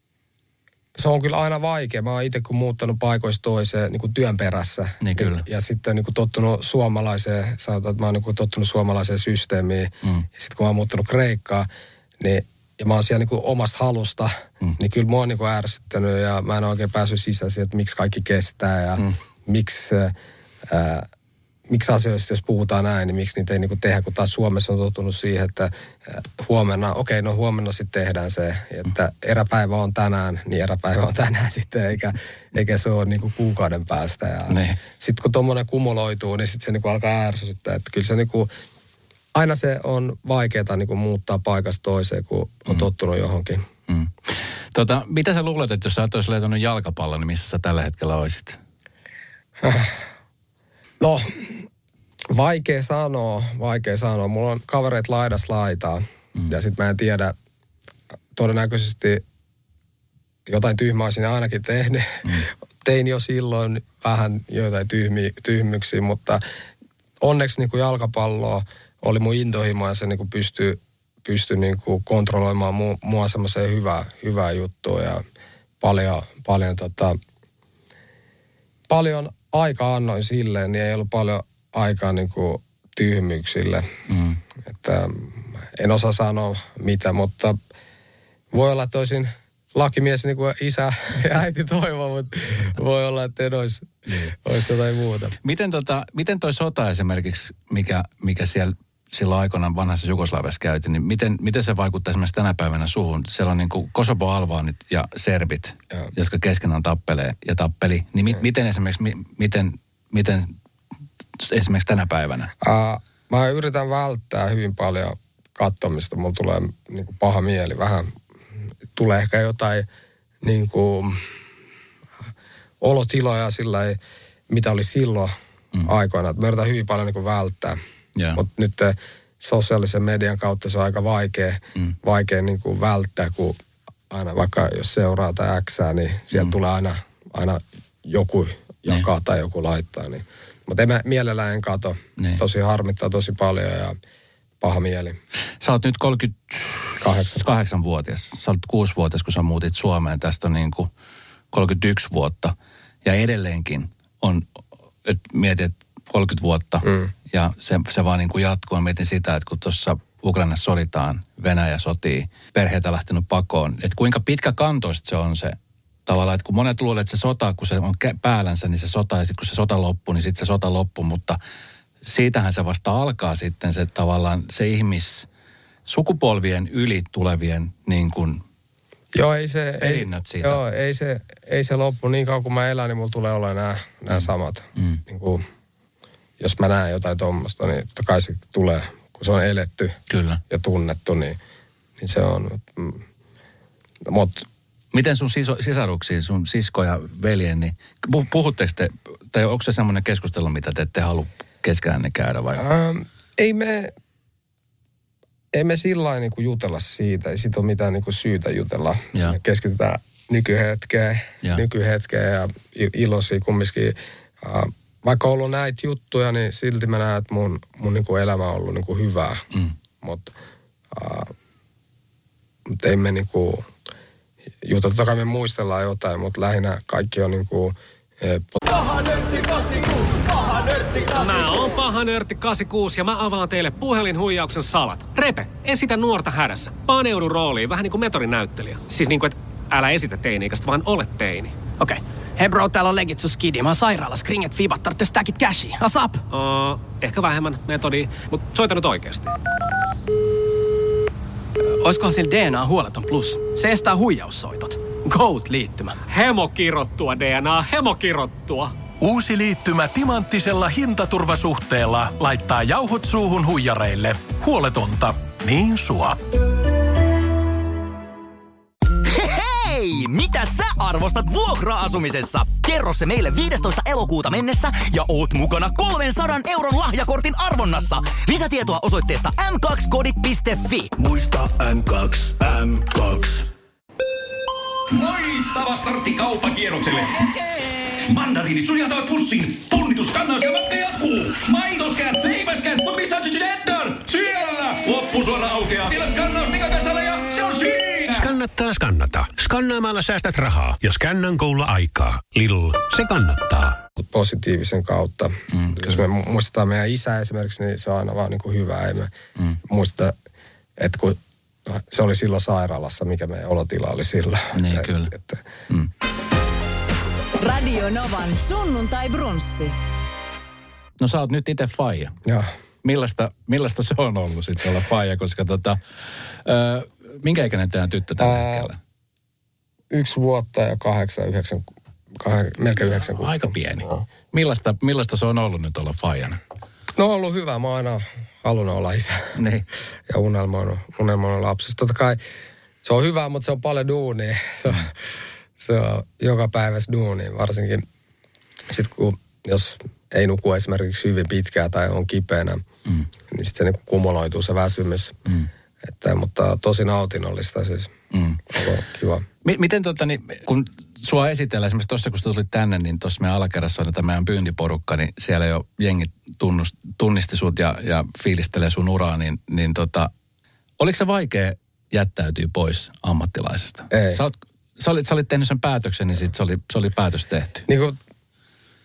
se on kyllä aina vaikea. Mä oon itse kun muuttanut paikoista toiseen niin kuin työn perässä. Niin kyllä. Ja sitten niin kuin tottunut suomalaiseen, sanotaan, että mä oon niin kuin tottunut suomalaiseen systeemiin. Mm. Ja sitten kun mä oon muuttanut Kreikkaan, niin ja mä oon siellä niin kuin omasta halusta, mm. niin kyllä mä oon niin kuin ärsyttänyt ja mä en oikein päässyt sisään siihen, että miksi kaikki kestää ja mm. miksi... Ää, miksi asioista, jos puhutaan näin, niin miksi niitä ei niin kuin tehdä, kun taas Suomessa on tottunut siihen, että huomenna, okei, okay, no huomenna sitten tehdään se, että eräpäivä on tänään, niin eräpäivä on tänään sitten, eikä, eikä se ole niin kuin kuukauden päästä. Ja sitten kun tuommoinen kumuloituu, niin sitten se niin kuin alkaa ärsyttää, että kyllä se niin kuin, aina se on vaikeaa niin kuin muuttaa paikasta toiseen, kun on mm. tottunut johonkin. Mm. Tota, mitä sä luulet, että jos sä oot löytänyt jalkapallon, niin missä sä tällä hetkellä olisit? No, vaikea sanoa, vaikea sanoa. Mulla on kavereet laidas laitaa mm. ja sit mä en tiedä, todennäköisesti jotain tyhmää olisin ainakin tehnyt. Mm. Tein jo silloin vähän jotain tyhmi, tyhmyksiä, mutta onneksi niin kuin jalkapalloa oli mun intohimo ja se niin kuin pystyi, pystyi niin kuin kontrolloimaan mua, mua semmoiseen hyvää, hyvää juttua ja paljon, paljon tota, paljon aikaa annoin silleen, niin ei ollut paljon aikaa niin kuin tyhmyyksille. Mm. Että en osaa sanoa mitä, mutta voi olla, että olisin lakimies niin kuin isä ja äiti toivoo, mutta voi olla, että en olisi, olisi jotain muuta. Miten, tota, miten toi sota esimerkiksi, mikä, mikä siellä silloin aikoinaan vanhassa Jugoslaviassa käytiin, niin miten, miten se vaikuttaa esimerkiksi tänä päivänä suhun? Siellä on niin kuin Kosovo-albaanit ja serbit, ja. jotka keskenään tappelee ja tappeli. Niin mi, miten esimerkiksi, mi, miten, miten esimerkiksi tänä päivänä? Uh, mä yritän välttää hyvin paljon katsomista. Mulla tulee niin kuin paha mieli. Vähän tulee ehkä jotain niin kuin olotiloja sillä ei, mitä oli silloin mm. aikoina. Mä yritän hyvin paljon niin kuin välttää. Yeah. Mutta nyt sosiaalisen median kautta se on aika vaikea, mm. vaikea niin kuin välttää, kun aina vaikka jos seuraa tai Xää, niin sieltä mm. tulee aina, aina joku jakaa niin. tai joku laittaa. Niin. Mutta en mä mielellään en kato. Niin. Tosi harmittaa tosi paljon ja paha mieli. Sä oot nyt kolmekymmentäkahdeksan-vuotias. Sä olet kuusi-vuotias, kun sä muutit Suomeen. Tästä on niin kuin kolmekymmentäyksi vuotta. Ja edelleenkin on, että mietit, että kolmekymmentä vuotta. Mm. Ja se, se vaan niin kuin jatkuu. Mietin sitä, että kun tuossa Ukrainassa soditaan, Venäjä sotii, perheitä lähtenyt pakoon. Että kuinka pitkä kantoista se on se tavallaan, että kun monet luulee, että se sota, kun se on päällänsä, niin se sota, ja sitten kun se sota loppuu, niin sitten se sota loppuu. Mutta siitähän se vasta alkaa sitten se tavallaan se ihmis, sukupolvien yli tulevien niin kuin joo, ei se, perinnöt ei, siitä. Joo, ei se, ei se loppu. Niin kauan kun mä elän, niin mulla tulee olla nämä, nämä samat. Mm. Niin kuin, jos mä näen jotain tuommoista, niin totta kai se tulee, kun se on eletty Kyllä. ja tunnettu, niin, niin se on. Mm, mut, miten sun siso, sisaruksiin, sun sisko ja veljen, niin puhutteko te, tai onko se semmoinen keskustelu, mitä te ette halua keskenään käydä vai? Ähm, ei me, ei me sillä lailla niin kuin jutella siitä, ei siitä ole mitään niin kuin syytä jutella. Ja. Me keskitytään nykyhetkeen, ja. nykyhetkeen ja iloisia kumminkin. Äh, vaikka on ollut näitä juttuja, niin silti mä näen, että mun, mun niin kuin elämä on ollut niin kuin hyvää. Mm. Mutta äh, mut ei me niin kuin jutella. Totta kai me muistellaan jotain, mutta lähinnä kaikki on niin kuin Paha nörtti kahdeksankymmentäkuusi, paha nörtti kahdeksankymmentäkuusi. Mä oon paha nörtti kahdeksankymmentäkuusi ja mä avaan teille puhelinhuijauksen salat. Repe, esitä nuorta hädässä. Paneudu rooliin, vähän niin kuin metorin näyttelijä. Siis niin kuin, että älä esitä teini-ikäistä, vaan ole teini. Okei. Okay. Hei bro, täällä on legit sus skidi. Mä oon sairaalassa. Kringet fiibat, tarvitse stackit cashia. Asap! Uh, ehkä vähemmän metodia, mutta soita nyt oikeasti. Oiskohan sillä D N A huoleton plus? Se estää huijaussoitot. Goat-liittymä. Hemokirottua D N A, hemokirottua. Uusi liittymä timanttisella hintaturvasuhteella laittaa jauhot suuhun huijareille. Huoletonta, niin sua. Hei! Mitä sä arvostat vuokra-asumisessa? Kerro se meille viidestoista elokuuta mennessä ja oot mukana kolmensadan euron lahjakortin arvonnassa. Lisätietoa osoitteesta m kaksi kodit piste fi. Muista M kaksi, M kaksi. Loistava startti kauppakierrokselle. Mandariinit sujahtavat pussiin. Punnituskannaus ja matka jatkuu. Maitoskään, leipäskään, mutta missä on Gigi Eddar? Siellä! Loppusuora aukeaa. Vielä skannaus Mikakasalla ja se on siinä! Skannattaa skannata. Skannaamalla säästät rahaa ja skännan koululla aikaa. Lidl, se kannattaa. Positiivisen kautta. Mm, Jos me muistetaan meidän isä esimerkiksi, niin se on aina vaan niin kuin hyvä. Ei me mm. muista, että kun se oli silloin sairaalassa, mikä meidän olotila oli silloin. Niin, että, kyllä. Että, mm. Radio Novan sunnuntai brunssi. No sä oot nyt itse faija. Joo. Millaista, millaista se on ollut sitten olla faija, koska tota, ö, minkä ikäinen teidän tyttö tällä Ää, hetkellä? Yksi vuotta ja kahdeksan, yhdeksän, kahdeksan, melkein yhdeksän kuukautta. Aika pieni. No. Millaista, millaista se on ollut nyt olla faijana? No on ollut hyvä. Mä oon aina halunnut olla isä. Niin. Ja unelmoinut, unelmoinut lapsesta. Totta kai se on hyvä, mutta se on paljon duunia. Se on, mm. se on joka päivässä duunia. Varsinkin sitten kun, jos ei nuku esimerkiksi hyvin pitkään tai on kipeänä, mm. niin sitten se niin kumuloituu se väsymys. Mm. Että, mutta tosi nautinnollista siis. Mm. On kiva. M- miten tota, niin, kun sua esitellään, esimerkiksi tuossa kun tulit tänne, niin tuossa meidän alakerrassa on tämä meidän pyyntiporukka, niin siellä jo jengi tunnust, tunnisti sut ja, ja fiilistelee sun uraa, niin, niin tota, oliko se vaikea jättäytyä pois ammattilaisesta? Ei. Sä, oot, sä, olit, sä olit tehnyt sen päätöksen, niin sit se oli, se oli päätös tehty. Niin kuin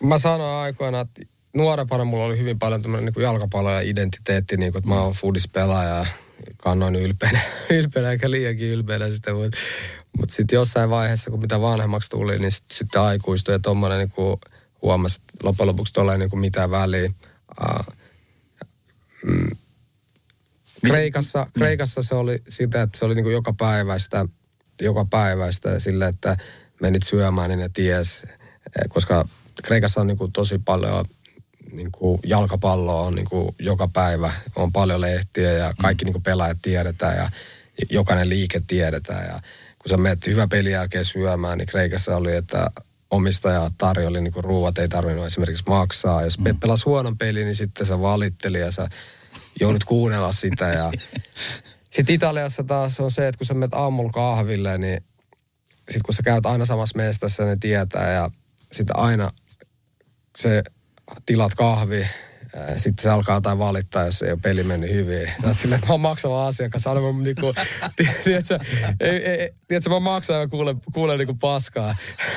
mä sanoin aikoina, että nuorempana mulla oli hyvin paljon tämmöinen niin kuin jalkapallo ja identiteetti, niin kuin, että mä oon foodispelaaja. Kannoin ylpeänä, ylpeänä eikä liiankin ylpeänä sitä, mutta, mutta sitten jossain vaiheessa, kun mitä vanhemmaksi tuli, niin sit, sitten aikuistui ja tuommoinen niin kuin huomasi, että loppujen lopuksi tuolla ei niin kuin mitään väliä. Uh, mm, Kreikassa, Kreikassa se oli sitä, että se oli niin kuin joka päiväistä, joka päiväistä sillä, että menit syömään, niin ne ties, koska Kreikassa on niin kuin tosi paljon niin kuin jalkapalloa on niin kuin joka päivä, on paljon lehtiä ja kaikki mm. niin kuin pelaajat tiedetään ja jokainen liike tiedetään. Ja kun sä menet hyvän pelin jälkeen syömään, niin Kreikassa oli, että omistaja tarjoli niin kuin ruuat, ei tarvinnut esimerkiksi maksaa. Jos mm. pelasi huonon pelin, niin sitten se valitteli ja sä joudut kuunnella sitä. Ja sitten Italiassa taas on se, että kun sä menet aamulla kahville, niin sitten kun sä käyt aina samassa mestassa, ne tietää ja sitten aina se tilat kahvi, sitten se alkaa jotain valittaa, jos ei ole peli mennyt hyvin. Ja silleen, että mä oon maksava asiakas, aina mä niinku, tiedätkö, ei, ei, tiedätkö, mä maksan ja kuulen, kuulen niinku paskaa.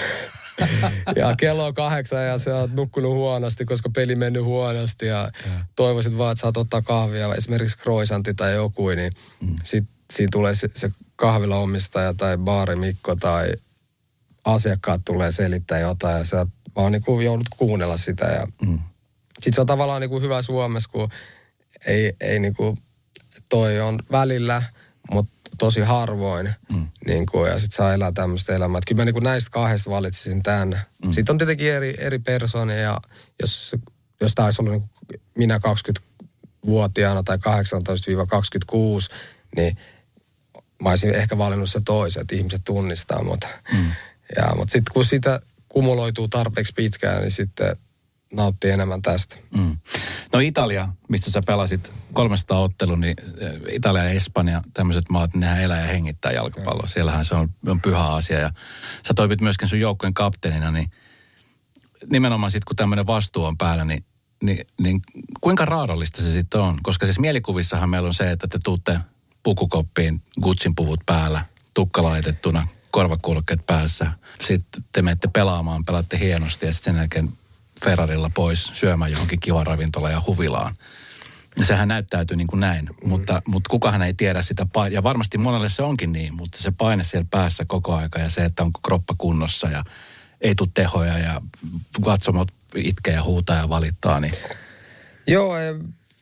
Ja kello on kahdeksan ja sä oot nukkunut huonosti, koska peli mennyt huonosti ja toivoisit vaan, että saat ottaa kahvia, esimerkiksi croissantti tai joku, niin mm. sit, siinä tulee se, se kahvila omistaja tai baarimikko tai asiakkaat tulee selittää jotain ja sä vaan niinku joudut kuunnella sitä ja mm. sit se on tavallaan niinku hyvä Suomessa, kun ei, ei niinku, toi on välillä, mutta tosi harvoin mm. niinku, ja sit saa elää tämmöistä elämää. Et kyllä mä niinku näistä kahdesta valitsisin tämän. Mm. Sitten on tietenkin eri, eri persoonia ja jos, jos tää olisi ollut niinku minä kaksikymmentävuotiaana tai kahdeksantoista kaksikymmentäkuusi, niin mä olisin ehkä valinnut se toisen, että ihmiset tunnistaa mut. Mm. Ja, mutta sitten kun sitä kumuloituu tarpeeksi pitkään, niin sitten nauttii enemmän tästä. Mm. No Italia, mistä sä pelasit kolmesataa ottelua, niin Italia ja Espanja, tämmöiset maat, nehän elää ja hengittää jalkapalloa. Siellähän se on, on pyhä asia ja sä toimit myöskin sun joukkojen kapteenina, niin nimenomaan sitten kun tämmöinen vastuu on päällä, niin, niin, niin kuinka raadollista se sitten on? Koska siis mielikuvissahan meillä on se, että te tuutte pukukoppiin Gucciin puvut päällä, tukka laitettuna, korvakulkeet päässä. Sitten te menette pelaamaan, pelaatte hienosti ja sitten sen jälkeen Ferrarilla pois syömään johonkin kivan ravintolaan ja huvilaan. Ja sehän näyttäytyy niin kuin näin, mm. mutta, mutta kukahan ei tiedä sitä painetta. Ja varmasti monelle se onkin niin, mutta se paine siellä päässä koko aika ja se, että onko kroppa kunnossa ja ei tule tehoja ja katsomot itkee ja huutaa ja valittaa. Niin. Joo, ei,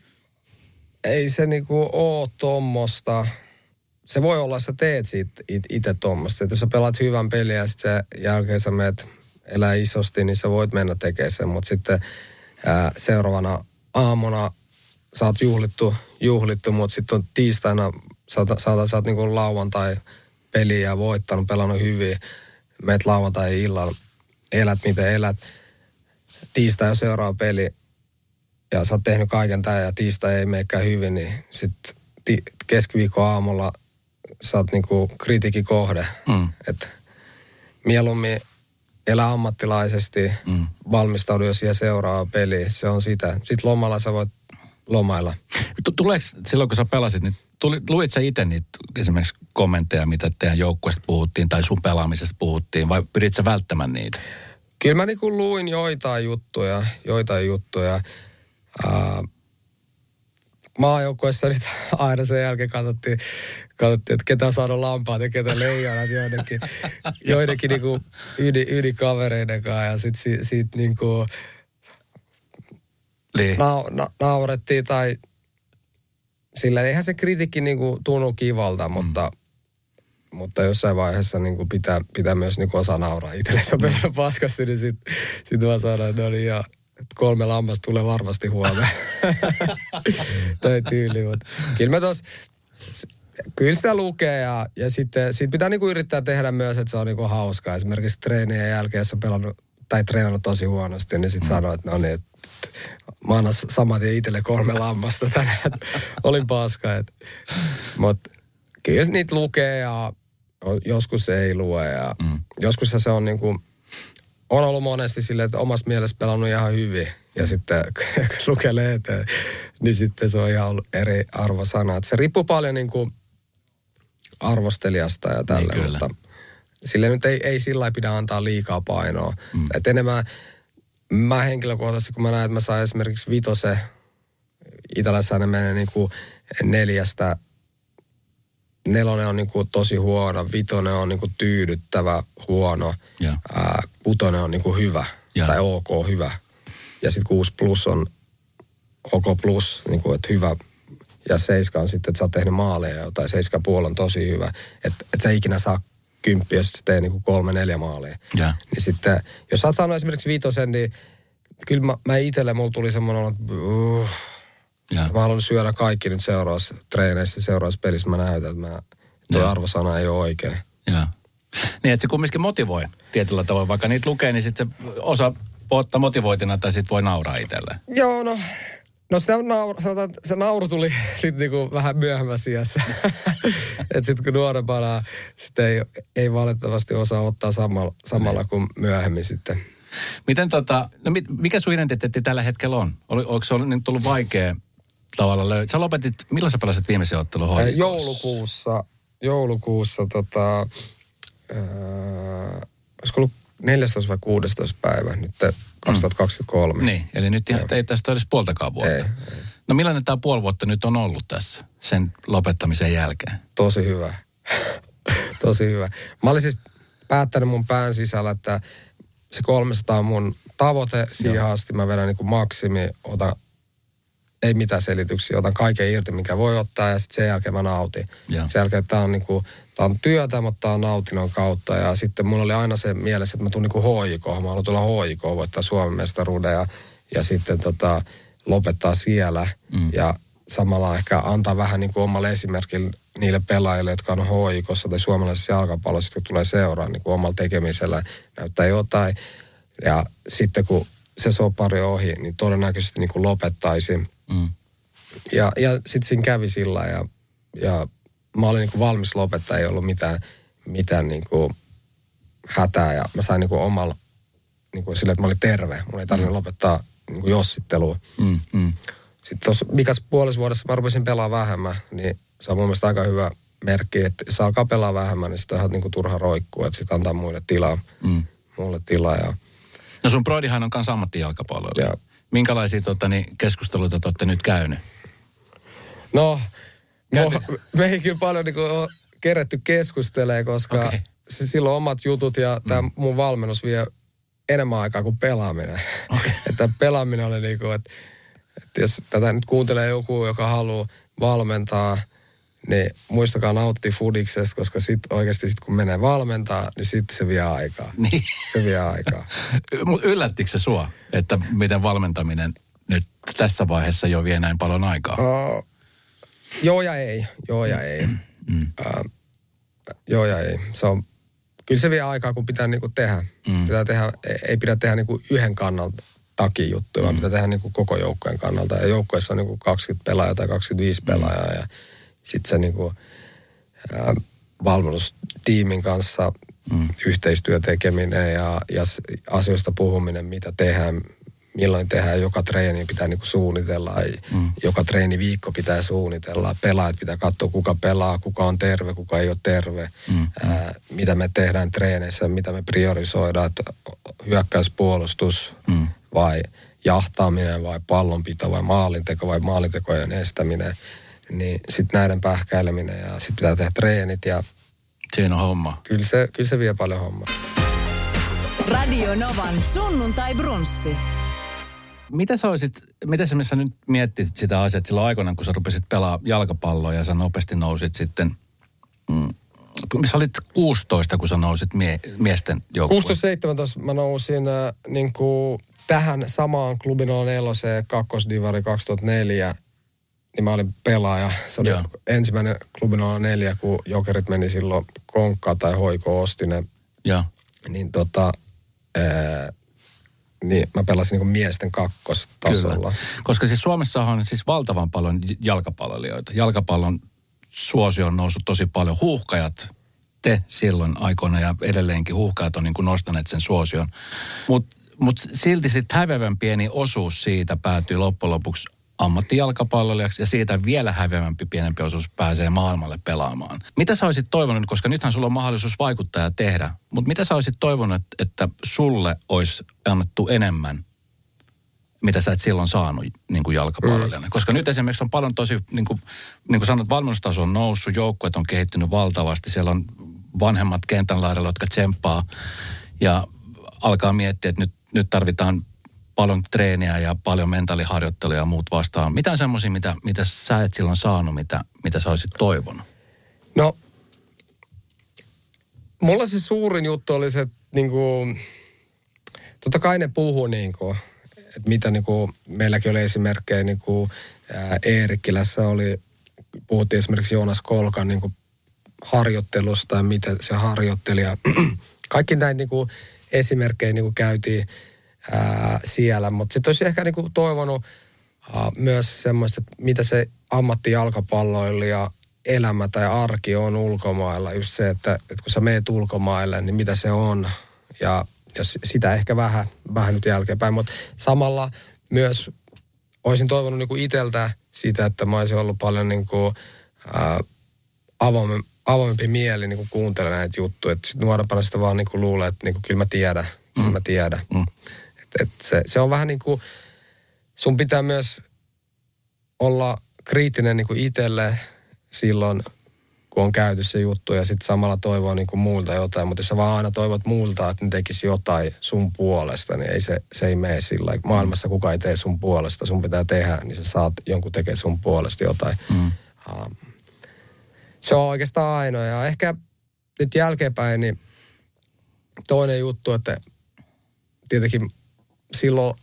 ei se niinku ole tommosta. Se voi olla, että sä teet siitä itse tuommoista. Että jos sä pelaat hyvän peliä ja sitten sen jälkeen sä menet elää isosti, niin sä voit mennä tekemään sen. Mutta sitten ää, seuraavana aamuna sä oot juhlittu, juhlittu mutta sitten on tiistaina, sä oot, sä oot, sä oot niin kuin lauantai peliä ja voittanut, pelannut hyvin. Meet lauantai illalla, elät miten elät. Tiistai on seuraava peli ja sä oot tehnyt kaiken tämän ja tiistai ei meekään hyvin, niin sitten ti- keskiviikon aamulla sä oot niinku kritiikin kohde. Mm. Että mieluummin elä ammattilaisesti, mm. valmistaudu jo siihen seuraavaan peliin. Se on sitä. Sitten lomalla sä voit lomailla. Tuleeko silloin, kun sä pelasit, niin tuli, luit sä itse niitä esimerkiksi kommentteja, mitä teidän joukkueesta puhuttiin tai sun pelaamisesta puhuttiin, vai pyrit sä välttämään niitä? Kyllä mä niinku luin joitain juttuja, joitain juttuja. Ää, maajoukkueessa nyt aina sen jälkeen katsottiin, katsottiin että ketä on saanut lampaat ja ketä leijonat joidenkin, joidenkin niinku yli, ydinkavereiden kanssa. Ja sitten si, siitä niinku na, na, naurettiin tai sillä eihän se kritiikki niinku tunnu kivalta, mutta, mm. mutta jossain vaiheessa niinku pitää, pitää myös niinku osaa nauraa itselle. Se on pelannut paskasti, niin sitten sit mä sanoin, että oli ihan kolme lammasta tulee varmasti huomenna. Tai tyyli, mutta kyllä mä tos, kyllä sitä lukee ja, ja sitten sit pitää niinku yrittää tehdä myös, että se on niinku hauskaa. Esimerkiksi treenien jälkeen, jos on pelannut tai treenannut tosi huonosti, niin sitten mm. sanoo, että no niin, että mä annan saman tien itselle kolme lammasta tänään, että olin paska. Mutta kyllä niitä lukee ja joskus se ei lue ja mm. joskus se on niinku on ollut monesti silleen, että omassa mielessä pelannut ihan hyvin. Ja sitten kun lukee lehteen, niin sitten se on ihan ollut eri arvosana. Että se riippuu paljon niin kuin arvostelijasta ja tälle. Niin, mutta sille nyt ei, ei sillä pidä antaa liikaa painoa. Mm. Että enemmän Mä henkilökohtaisesti, kun mä näen, että mä saan esimerkiksi vitose, Itälässä ne menee niin kuin neljästä, nelonen on niin kuin tosi huono, vitonen on niin kuin tyydyttävä, huono, ää, kutonen on niin kuin hyvä, ja. tai ok, hyvä. Ja sitten kuusi plus on ok plus, niin kuin, että hyvä. Ja seiska on sitten, että sä oot tehnyt maaleja jotain, seiska puoli on tosi hyvä. Että et sä ikinä saa kymppiä, jos sä teet niin kuin kolme, neljä maalia. Ja. Niin sitten, jos sä oot saanut esimerkiksi vitosen, niin kyllä mä, mä itselle, mulla tuli semmoinen, että uh, mä haluan syödä kaikki nyt seuraavassa treeneissä, seuraavassa pelissä mä näytän, että mä, toi ja. arvosana ei ole oikein. Ja. Niin, että se kumminkin motivoi tietyllä tavoin, vaikka niitä lukee, niin sitten se osa ottaa motivoitina tai sitten voi nauraa itselleen. Joo, no, no sitä nauru, sanotaan, että se nauru tuli sitten niinku vähän myöhemmässä iässä. Että sitten kun nuorempana sitten ei, ei valitettavasti osaa ottaa samalla, samalla kuin myöhemmin sitten. Miten tota, no mikä sun identiteetti tällä hetkellä on? Onko se ollut tullut vaikea tavalla löytää? Sä lopetit, milloin sä pelasit viimeisen ottelun H J K:ssa? Joulukuussa, joulukuussa tota, äh, olisiko ollut neljästoista vai kuudestoista päivä nyt kaksituhattakaksikymmentäkolme. Mm. Niin, eli nyt ihan, ei tästä edes puoltakaan vuotta. Ei, ei. No millainen tämä puoli vuotta nyt on ollut tässä sen lopettamisen jälkeen? Tosi hyvä. Tosi hyvä. Mä olin siis päättänyt mun pään sisällä, että se kolmesataa on mun tavoite. Siihen Joo. asti mä vedän niin kuin maksimi, otan, ei mitään selityksiä, otan kaiken irti, mikä voi ottaa ja sitten sen jälkeen mä nautin. Joo. Sen jälkeen tää on, niin kuin, tää on työtä, mutta tää on nautinnon kautta ja sitten mulla oli aina se mielessä, että mä tuun niin kuin H J K:hon. Mä haluan tulla H J K:hon, voittaa Suomen mestaruuden ja, ja sitten tota, lopettaa siellä mm. ja samalla ehkä antaa vähän niin kuin omalle esimerkillä niille pelaajille, jotka on H J K:ssa tai suomalaisessa jalkapallossa, kun tulee seuraan niin kuin omalla tekemisellä, näyttää jotain. Ja sitten kun se sopari ohi, niin todennäköisesti niin kuin lopettaisin. Mm. Ja, ja sitten siinä kävi sillä ja, ja mä olin niin kuin valmis lopettaa, ei ollut mitään, mitään niin kuin hätää. Ja mä sain niin kuin omalla, niin kuin sille, että mä olin terve. Mun ei tarvinnut mm. lopettaa niin kuin jossittelua. Mm, mm. Sitten tuossa mikäs puolessa vuodessa mä rupesin pelaa vähemmän, niin se on mun mielestä aika hyvä merkki, että jos alkaa pelaa vähemmän, niin sitten on ihan niin kuin turha roikkuu, että sitten antaa muille tilaa. Mm. Muille tilaa ja... No sun broidihan on kanssa ammattijalkapalloilija. Minkälaisia tota, niin keskusteluita te olette nyt käynyt? No, mo, meihin kyllä paljon niin kuin on keretty keskustelemaan, koska okay. se silloin omat jutut ja mm. tämä mun valmennus vie enemmän aikaa kuin pelaaminen. Okay. Että pelaaminen oli niin kuin, että, että jos tätä nyt kuuntelee joku, joka haluaa valmentaa, niin muistakaa nauttia fudiksesta, koska sitten oikeasti sit kun menee valmentaa, niin sitten se vie aikaa. Niin. Se vie aikaa. Mutta yllättikö se sua, että miten valmentaminen nyt tässä vaiheessa jo vie näin paljon aikaa? Uh, joo ja ei. Joo ja ei. Mm. Uh, joo ja ei. Se on, kyllä se vie aikaa, kun pitää niinku tehdä. Mm. Pitää tehdä. Ei pidä tehdä niinku yhden kannalta takia juttuja, mm. vaan pitää tehdä niinku koko joukkojen kannalta. Ja joukkoissa on niinku kaksikymmentä pelaajaa tai kaksikymmentäviisi mm. pelaajaa ja sitten se niinku, ää, valmennustiimin kanssa mm. yhteistyö tekeminen ja, ja asioista puhuminen, mitä tehdään, milloin tehdään. Joka treeni pitää niinku suunnitella, mm. joka treeniviikko pitää suunnitella. Pelaajat pitää katsoa, kuka pelaa, kuka on terve, kuka ei ole terve. Mm. Ää, mitä me tehdään treeneissä, mitä me priorisoidaan, että hyökkäyspuolustus mm. vai jahtaaminen vai pallonpito vai maalinteko vai maalintekojen estäminen. Niin sitten näiden pähkäileminen ja sitten pitää tehdä treenit ja... Siinä on homma. Kyllä se, kyllä se vie paljon hommaa. Radio Novan sunnuntai brunssi. Mitä sä olisit, mitä sä missä nyt miettit sitä asiaa, että silloin aikoinaan, kun sä rupesit pelaa jalkapalloa ja sä nopeasti nousit sitten... Mm, sä olit kuusitoista, kun sä nousit mie, miesten joukkueen. kuusitoista seitsemäntoista mä nousin äh, niin kuin tähän samaan klubin nolla neljä kakkosdivari kaksituhattaneljä. Niin mä olin pelaaja. Se oli Joo. ensimmäinen klubi nolla neljä, kun Jokerit meni silloin konkkaan tai H J K osti ne. Joo. Niin tota, ää, niin mä pelasin niin miesten kakkostasolla. Kyllä. Koska siis Suomessahan on siis valtavan paljon jalkapalloilijoita. Jalkapallon suosio on noussut tosi paljon. Huuhkajat, te silloin aikoina ja edelleenkin huuhkajat on niin kuin nostaneet sen suosion. Mutta mut silti sitten häviävän pieni osuus siitä päätyy loppujen lopuksi ammattijalkapalloilijaksi ja siitä vielä häviävämpi pienempi osuus pääsee maailmalle pelaamaan. Mitä sä olisit toivonut, koska nythän sulla on mahdollisuus vaikuttaa ja tehdä, mutta mitä sä olisit toivonut, että sulle olisi annettu enemmän mitä sä et silloin saanut niin kuin jalkapalloilijana. Mm. Koska nyt esimerkiksi on paljon tosi, niin kuin, niin kuin sanot, valmennustaso on noussut, joukkueet on kehittynyt valtavasti. Siellä on vanhemmat kentän laidalla, jotka tsemppaa ja alkaa miettiä, että nyt, nyt tarvitaan paljon treeniä ja paljon mentaaliharjoittelua ja muut vastaan. Mitä on semmoisia, mitä, mitä sä et silloin saanut, mitä, mitä sä olisit toivonut? No, mulla se suurin juttu oli se, että niinku, totta kai ne puhuu niinku, että mitä niinku, meilläkin oli esimerkkejä niinku ää, Eerikkilässä oli, puhuttiin esimerkiksi Joonas Kolkan niinku harjoittelusta ja miten se harjoitteli ja kaikki näitä niinku esimerkkejä niinku käytiin ää, siellä, mutta sitten olisi ehkä niinku toivonut ää, myös semmoista, että mitä se ammattijalkapalloilija elämä tai arki on ulkomailla. Just se, että, että kun sä meet ulkomaille, niin mitä se on. Ja, ja sitä ehkä vähän, vähän nyt jälkeenpäin. Mutta samalla myös olisin toivonut niinku itseltä sitä, että mä olisin ollut paljon niinku, ää, avoimempi, avoimempi mieli niinku kuuntelemaan näitä juttuja. Että sit nuorempana sitä vaan niinku luulee, että niinku, kyllä mä tiedän. Mm. Kyllä mä tiedän. Mm. Et, et se, se on vähän niin kuin, sun pitää myös olla kriittinen niinku itselle silloin, kun on käyty se juttu ja sitten samalla toivoa niin kuin muulta jotain. Mutta jos sä vaan aina toivot muulta, että ne tekisi jotain sun puolesta, niin ei se, se ei mene sillä lailla. Maailmassa kukaan ei tee sun puolesta. Sun pitää tehdä, niin sä saat jonkun tekemään sun puolesta jotain. Mm. Um, se on oikeastaan ainoa. Ja ehkä nyt jälkeenpäin, niin toinen juttu, että tietenkin silloin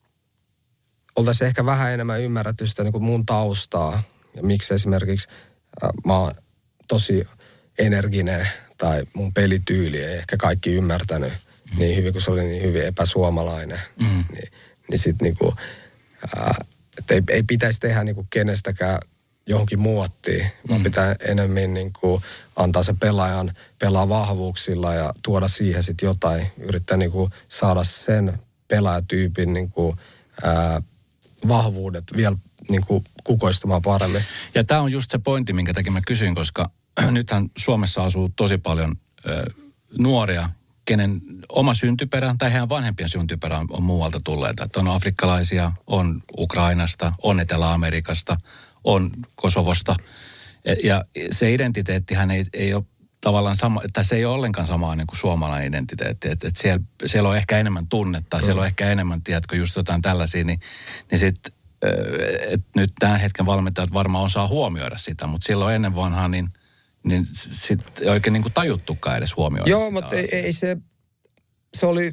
oltaisiin ehkä vähän enemmän ymmärretystä niin kuin mun taustaa. Ja miksi esimerkiksi mä oon tosi energinen tai mun pelityyli ei ehkä kaikki ymmärtänyt mm. niin hyvin, kun se oli niin hyvin epäsuomalainen. Mm. Niin, niin sit niinku, ää, että ei, ei pitäisi tehdä niinku kenestäkään johonkin muottiin, mm. vaan pitää enemmän niinku antaa se pelaajan pelaa vahvuuksilla ja tuoda siihen sitten jotain. Yrittää niinku saada sen pelaajatyypin niinku, ää, vahvuudet vielä niinku kukoistumaan paremmin. Ja tämä on just se pointti, minkä takia mä kysyin, koska nythän Suomessa asuu tosi paljon ö, nuoria, kenen oma syntyperä tai heidän vanhempien syntyperä on, on muualta tulleita. Että on afrikkalaisia, on Ukrainasta, on Etelä-Amerikasta, on Kosovosta. Ja se identiteettihän ei, ei ole tavallaan sama, tai se ei ole ollenkaan samaa niin kuin suomalainen identiteetti. Että et siellä, siellä on ehkä enemmän tunnetta, mm. siellä on ehkä enemmän, tiedätkö, just jotain tällaisia, niin, niin sitten että nyt tämän hetken valmentajat varmaan osaa huomioida sitä, mutta silloin ennen vanhaa niin, niin sit ei oikein niin kuin tajuttukaan edes huomioida. Joo, mutta ei, ei se, se oli,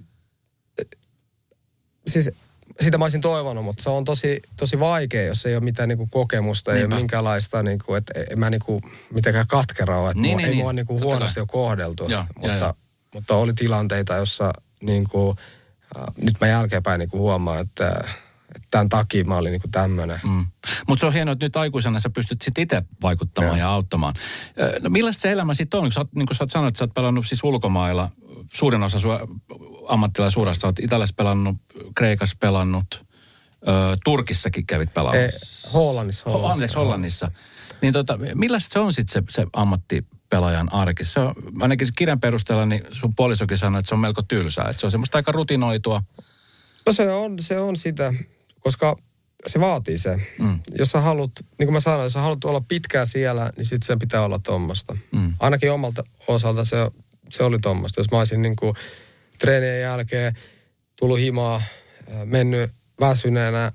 siis sitä mä olisin toivonut, mutta se on tosi, tosi vaikea, jos ei ole mitään niin kuin kokemusta, Niinpä. Ei ole minkälaista, niin kuin, että en mä niin kuin mitenkään katkera ole, että niin, mua, niin, ei niin. mua niin kuin huonosti ole kohdeltu, ja, mutta, ja, ja. mutta oli tilanteita, jossa niin kuin, äh, nyt mä jälkeenpäin niin kuin huomaan, että tämän takia mä olin niin kuin tämmöinen. Mm. Mutta se on hienoa, että nyt aikuisena sä pystyt sitten itse vaikuttamaan ja, ja auttamaan. No millaista se elämä sitten on? Sä oot, niin kuin sä oot sanonut, että sä oot pelannut siis ulkomailla. Suurin osa sua ammattilaisurasta. Sä oot Italiassa pelannut, Kreikassa pelannut, ö, Turkissakin kävit pelaamassa. Eh, Hollannissa. Ho, Hollannissa. Hollannissa. Niin tota, millaista se on sitten se, se ammattipelaajan arki? Se on, ainakin kirjan perusteella, niin sun puolisokin sanoi, että se on melko tylsää. Että se on semmoista aika rutinoitua. No se on, se on sitä. Koska se vaatii se. Mm. Jos sä haluat, niin kuin mä sanoin, jos sä haluat olla pitkään siellä, niin sitten sen pitää olla tommosta. Mm. Ainakin omalta osalta se, se oli tommosta. Jos mä olisin niin kuin treenien jälkeen tullut himaa, mennyt väsyneenä,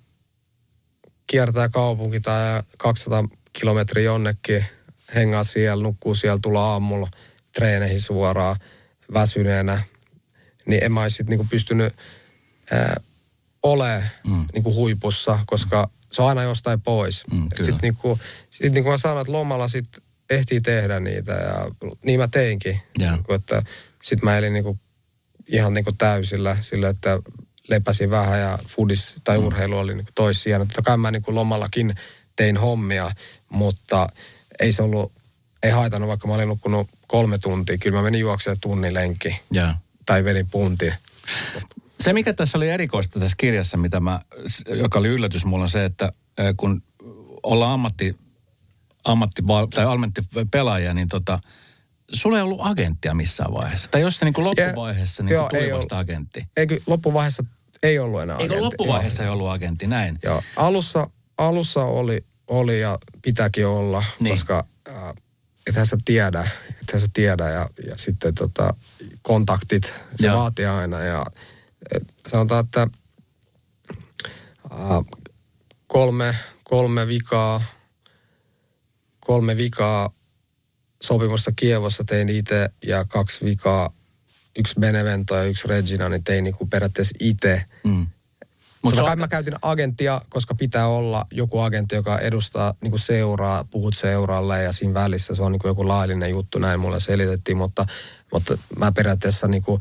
kiertää kaupunki tai kaksisataa kilometriä jonnekin, hengaa siellä, nukkuu siellä, tulla aamulla treeneihin suoraan väsyneenä, niin en mä olisi sit niin kuin pystynyt ää, ole mm. niin kuin huipussa, koska se on aina jostain pois. Mm, sitten niin kuin, sit niin kuin mä sanoin, että lomalla sitten ehtii tehdä niitä ja niin mä teinkin. Yeah. Niin kuin, että sitten mä elin niin kuin ihan niin kuin täysillä sillä, että lepäsin vähän ja foodis tai mm. urheilu oli niin kuin toissijana. Totta kai mä niin kuin lomallakin tein hommia, mutta ei se ollut, ei haitannut, vaikka mä olin nukkunut kolme tuntia. Kyllä mä menin juoksemaan tunnin lenkki yeah. tai vedin punti. Se, mikä tässä oli erikoista tässä kirjassa, mitä mä, joka oli yllätys mulla, on se, että kun ollaan ammatti, ammatti tai ammattipelaajia, niin tota, sulla ei ollut agenttia missään vaiheessa. Tai jos se niin kuin loppuvaiheessa niin kuin tuli vasta agentti. Eikö loppuvaiheessa Ei ollut enää agentti. Eikö loppuvaiheessa ei ollut agentti, näin? Joo, alussa, alussa oli, oli ja pitääkin olla, niin. koska äh, ethän sä tiedä, ethän sä tiedä ja, ja sitten tota, kontaktit, se Joo. vaatii aina ja et, sanotaan, että äh, kolme, kolme vikaa, kolme vikaa sopimusta Kievossa tein itse ja kaksi vikaa, yksi Benevento ja yksi Regina, niin tein niinku periaatteessa itse. Mm. Mutta kai on... mä käytin agenttia, koska pitää olla joku agentti, joka edustaa niinku seuraa, puhut seuralle ja siinä välissä se on niinku joku laillinen juttu, näin mulle selitettiin, mutta, mutta mä periaatteessa niinku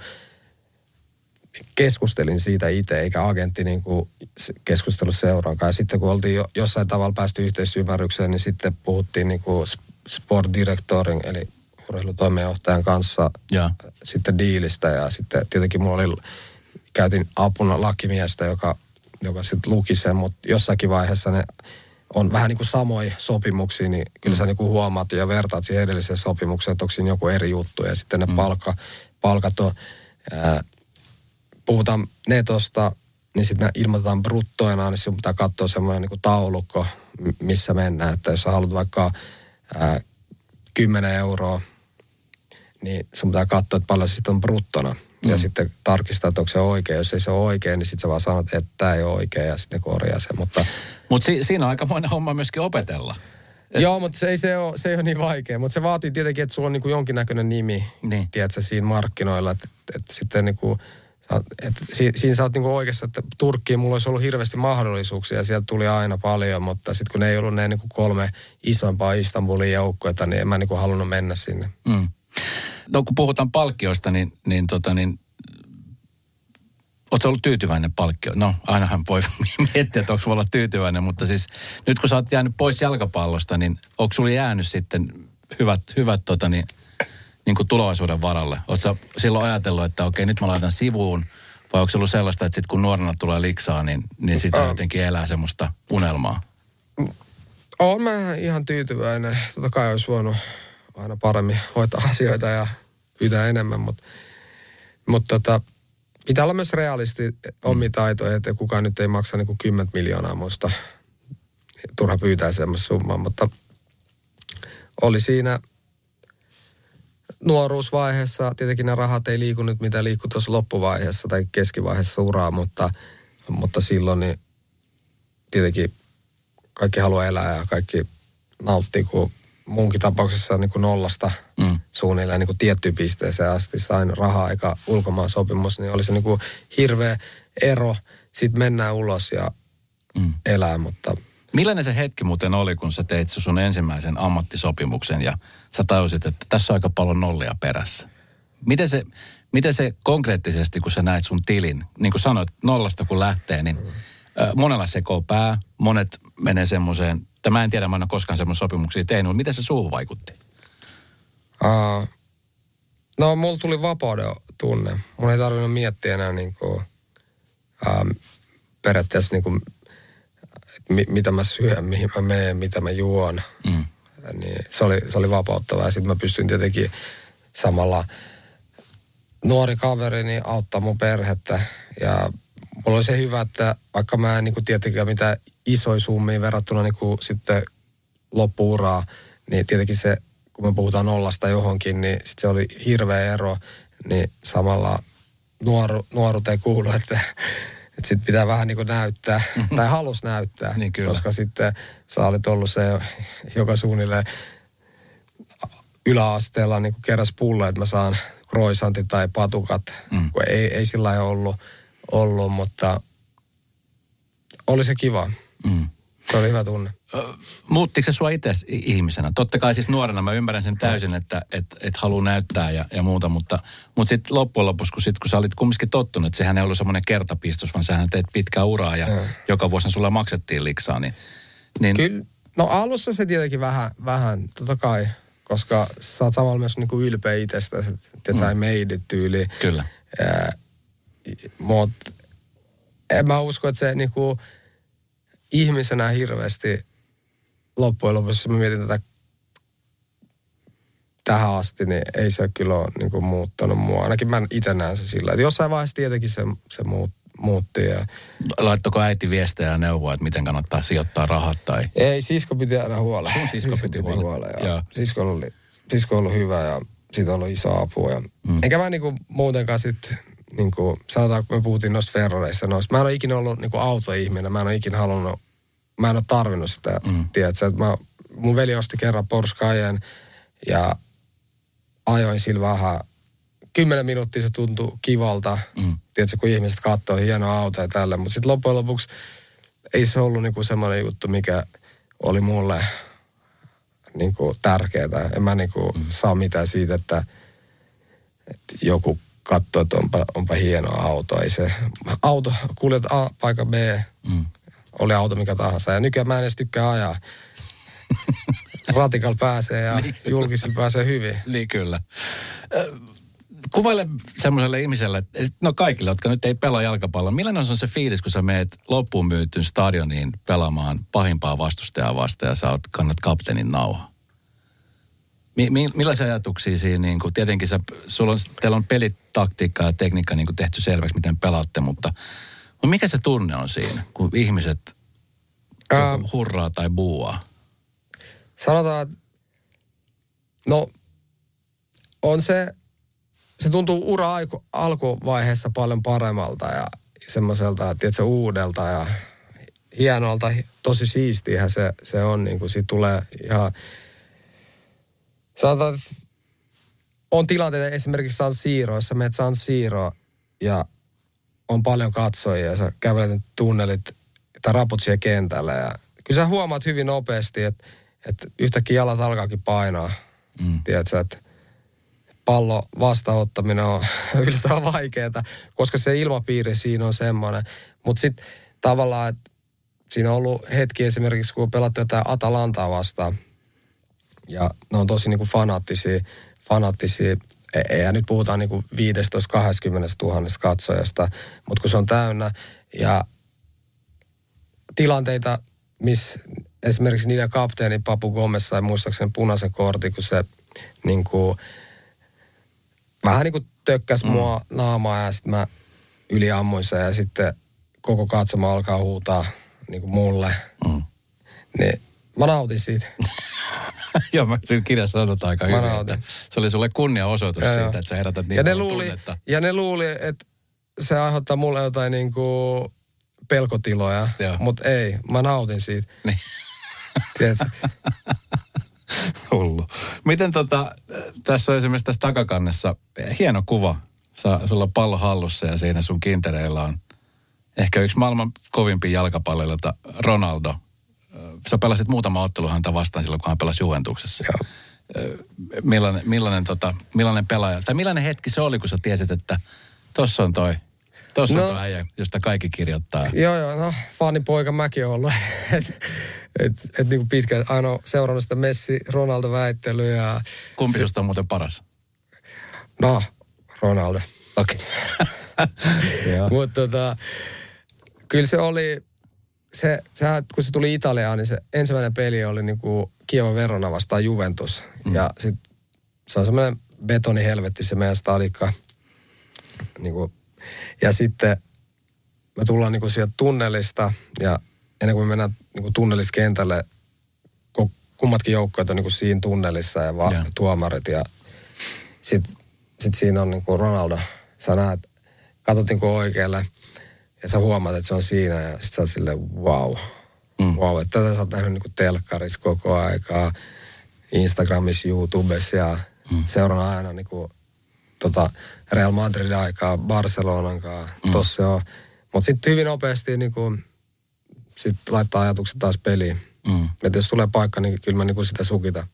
keskustelin siitä itse, eikä agentti niinku keskustellut seuraankaan. Ja sitten kun oltiin jo, jossain tavalla päästy yhteisymmärrykseen, niin sitten puhuttiin niinku sportdirektorin, eli urheilutoimenjohtajan kanssa ja. sitten diilistä. Ja sitten tietenkin mulla oli, käytin apuna lakimiestä, joka, joka sitten luki sen, mutta jossakin vaiheessa ne on vähän niin kuin samoja sopimuksia, niin kyllä mm. sä niin kuin huomaat ja vertaat siihen edelliseen sopimukseen, että onko siinä joku eri juttu. Ja sitten ne mm. palkka, palkat on, ää, puhutaan netosta, niin sitten ne ilmoitetaan bruttoina, niin sinun pitää katsoa semmoinen niin kuin taulukko, missä mennään. Että jos sä haluat vaikka ää, kymmenen euroa, niin sun pitää katsoa, että paljon se sitten on bruttona. Mm. Ja sitten tarkistaa, että onko se oikein. Jos ei se ole oikein, niin sitten sä vaan sanot, että tämä ei ole oikein ja sitten korjaa sen. Mutta Mut si- siinä on aikamoinen homma myöskin opetella. Et... Joo, mutta se ei, se, ole, se ei ole niin vaikea. Mutta se vaatii tietenkin, että sulla on niinku jonkinnäköinen nimi, niin. tiedätkö, siinä markkinoilla. Että et sitten niinku, että si, siinä sä oot niinku oikeassa, että Turkkiin mulla olisi ollut hirveästi mahdollisuuksia ja sieltä tuli aina paljon. Mutta sitten kun ne ei ollut ne niinku kolme isompaa Istanbulin joukkoita, niin en mä niinku halunnut mennä sinne. Mm. No kun puhutaan palkkioista, niin, niin, tota, niin ootko ollut tyytyväinen palkkio? No ainahan voi miettiä, että onko olla tyytyväinen, mutta siis nyt kun sä oot jäänyt pois jalkapallosta, niin onko sulla jäänyt sitten hyvät, hyvät tota, niin, niin kuin tulevaisuuden varalle? Ootko sä silloin ajatellut, että okei nyt mä laitan sivuun, vai onko se ollut sellaista, että sitten kun nuorena tulee liksaa, niin, niin sitä uh. jotenkin elää semmoista unelmaa? Oon mä ihan tyytyväinen. Totta kai olisi voinut aina paremmin hoitaa asioita ja pyytää enemmän, mutta, mutta tota, pitää olla myös realisti omia taitoja, että kukaan nyt ei maksa niin kuin kymmentä miljoonaa musta. Turha pyytää semmoista summaa, mutta oli siinä nuoruusvaiheessa, tietenkin ne rahat ei liiku nyt mitä liikkuu tuossa loppuvaiheessa tai keskivaiheessa uraa, mutta, mutta silloin niin tietenkin kaikki haluaa elää ja kaikki nauttii, kun munkin tapauksessa niin kuin nollasta mm. suunnilleen niin kuin tiettyyn pisteeseen asti sain rahaa eikä ulkomaan sopimus, niin oli se niin kuin hirveä ero. Sitten mennään ulos ja mm. elää, mutta... Millainen se hetki muuten oli, kun sä teit sun ensimmäisen ammattisopimuksen ja sä tajusit, että tässä on aika paljon nollia perässä? Miten se, miten se konkreettisesti, kun sä näet sun tilin, niin kuin sanoit, nollasta kun lähtee, niin mm. äh, monella sekoo pää, monet menee semmoiseen... Mä en tiedä, mä en ole koskaan semmoisia sopimuksia tehnyt, mutta miten se suuhun vaikutti? Uh, no, mulla tuli vapauden tunne. Mun ei tarvinnut miettiä enää niin kuin, uh, periaatteessa niin kuin, mi, mitä mä syön, mihin mä menen, mitä mä juon. Mm. Niin se oli, se oli vapauttavaa ja sitten mä pystyin tietenkin samalla nuori kaveri niin auttaa mun perhettä ja mulla oli se hyvä, että vaikka mä en niin kuin tietenkään mitään isoja summia verrattuna niin kuin sitten loppu-uraa, niin tietenkin se, kun me puhutaan nollasta johonkin, niin sitten se oli hirveä ero, niin samalla nuoru, nuoruuteen kuului, että, että sitten pitää vähän niin kuin näyttää, tai halus näyttää, niin koska sitten sä olit ollut se, joka suunnilleen yläasteella niin kuin keräs pulle, että mä saan kroisantin tai patukat, mm. kun ei, ei sillä lailla ollut. ollut, mutta oli se kiva. Mm. Se oli hyvä tunne. Muuttiko se sua itse ihmisenä? Totta kai siis nuorena mä ymmärrän sen täysin, että et, et halua näyttää ja, ja muuta, mutta, mutta sitten loppujen lopuksi, kun, sit, kun sä olit kumminkin tottunut, että sehän ei ollut semmoinen kertapistos, vaan sähän teet pitkää uraa ja, ja. joka vuosina sulla maksettiin liksaa. Niin, niin... Kyllä, no alussa se tietenkin vähän, vähän totta kai, koska sä oot samalla myös niinku ylpeä itsestäsi, että mm. sä ei made it tyyli. Kyllä. Ja, mutta en mä usko, että se niinku ihmisenä hirveästi loppujen lopuksi, mä mietin tätä tähän asti, niin ei se kyllä ole niinku muuttanut mua. Ainakin mä itse näen se sillä, että jossain vaiheessa tietenkin se, se muut, muutti. Ja... Laittako äiti viestejä ja neuvoa, että miten kannattaa sijoittaa rahat tai... Ei, sisko piti aina huolella. Sun sisko, sisko piti huolella. Sisko on ollut, sisko on ollut hyvä ja siitä on ollut iso apu. Ja... Mm. Enkä mä niinku muutenkaan sitten, niinku, sanotaan kun me puhuttiin noista ferroreista, noista. Mä en ole ikinä ollut niinku autoihminen, mä en ole ikinä halunnut, mä en ole tarvinnut sitä, mm. tiedätkö, että mä, mun veli osti kerran Porsche Cayenne ja ajoin sillä vähän. Kymmenen minuuttia se tuntui kivalta, mm. tiedätkö, kun ihmiset katsoo hienoa autoa ja tälle. Mutta sitten loppujen lopuksi ei se ollut niinku semmoinen juttu, mikä oli mulle niinku tärkeää. En mä niinku mm. saa mitään siitä, että, että joku katsoo, että onpa, onpa hienoa auto. Ei se auto, kuljet A paikka B, mm. oli auto mikä tahansa. Ja nykyään mä en edes tykkää ajaa. Ratikalla pääsee ja niin julkisilla pääsee hyvin. Niin kyllä. Kuvaile semmoiselle ihmiselle, no kaikille, jotka nyt ei pelaa jalkapalloa. Millainen on se fiilis, kun sä meet loppuun myytyn stadioniin pelaamaan pahimpaa vastustajaa vastaan ja sä oot, kannat kapteenin nauha? Mi, mi, millaisia ajatuksia siinä, niin kuin, tietenkin sä, sulla on, teillä on pelitaktiikka ja tekniikka niin kuin tehty selväksi, miten pelaatte, mutta, mutta mikä se tunne on siinä, kun ihmiset Ää... hurraa tai buuaa? Sanotaan, että no on se, se tuntuu ura alkuvaiheessa paljon paremmalta ja semmoiselta, tiedätkö, uudelta ja hienolta, tosi siistiähän se, se on, niin kuin siitä tulee ihan, sanotaan, että on tilanteita esimerkiksi San Siiroissa, menet San Siiro ja on paljon katsojia ja sä kävelet tunnelit tai raput siellä kentällä ja kyllä sä huomaat hyvin nopeasti, että että yhtäkkiä jalat alkaakin painaa. Mm. Tiedätkö, että pallo vastaanottaminen on yllättävän vaikeaa, koska se ilmapiiri siinä on semmoinen. Mutta sitten tavallaan, että siinä on ollut hetki esimerkiksi, kun on pelattu jotain Atalantaa vastaan. Ja ne on tosi niinku fanaattisia, fanaattisia. Ja nyt puhutaan niinku viisitoista kaksikymmentä tuhatta katsojasta, mutta kun se on täynnä. Ja tilanteita, missä esimerkiksi niiden kapteeni Papu Gomez sai muistaakseni punaisen kortin, kun se niin kuin, vähän niin kuin tökkäsi mm. mua naamaa ja sitten mä yliammuin sen ja sitten koko katsoma alkaa huutaa niin kuin mulle. Mm. Niin mä nautin siitä. Joo, mä siinä kirjassa sanotaan aika hyvin, että se oli sulle kunniaosoitus ja siitä, jo. Että sä herätät niin paljon tunnetta. Ja ne luuli, että se aiheuttaa mulle jotain niin kuin pelkotiloja, mutta ei, mä nautin siitä. Niin. Hullu. Miten tota, tässä on esimerkiksi tässä takakannessa hieno kuva. Sä, sulla on pallo hallussa ja siinä sun kintereillä on ehkä yksi maailman kovimpia jalkapalloilijoita, Ronaldo. Sä pelasit muutama ottelu häntä vastaan silloin, kun hän pelasi Juventuksessa. Joo. Millainen, millainen, tota, millainen pelaaja, tai millainen hetki se oli, kun sä tiesit, että tossa on toi, tossa no, on toi äijä, josta kaikki kirjoittaa. Joo, joo, no fanipoika mäkin olen ollut. Että et niinku pitkään aina seurannut sitä Messi, Ronaldo-väittelyä. Kumpi susta on muuten paras? No, Ronaldo. Okei. Okay. Mutta tota, kyllä se oli, se, se, kun se tuli Italiaan, niin se ensimmäinen peli oli niinku Kievan Verona vastaan Juventus. Mm. Ja sit se on semmoinen betonihelvetti se meidän stadikka. Niinku, ja sitten me tullaan niinku sieltä tunnelista ja ennen kuin me mennään niin tunnelista kentälle, kummatkin joukkueet on niin siinä tunnelissa ja va- yeah. tuomarit. Ja sitten sit siinä on niin Ronaldo. Sä näet, katsot niin oikealle ja sä huomaat, että se on siinä. Ja sitten sä oot silleen, wow. Mm. Wow, että tätä sä oot nähnyt niin telkkarissa koko aikaa, Instagramissa, YouTubessa ja mm. seuraan aina niin kuin, tota Real Madridin aikaa, Barcelonan kanssa. Mm. Tossa on. Mutta sitten hyvin nopeasti niin kuin, sitten laittaa ajatukset taas peliin. Mm. Että jos tulee paikka, niin kyllä mä niinku sitä sukita.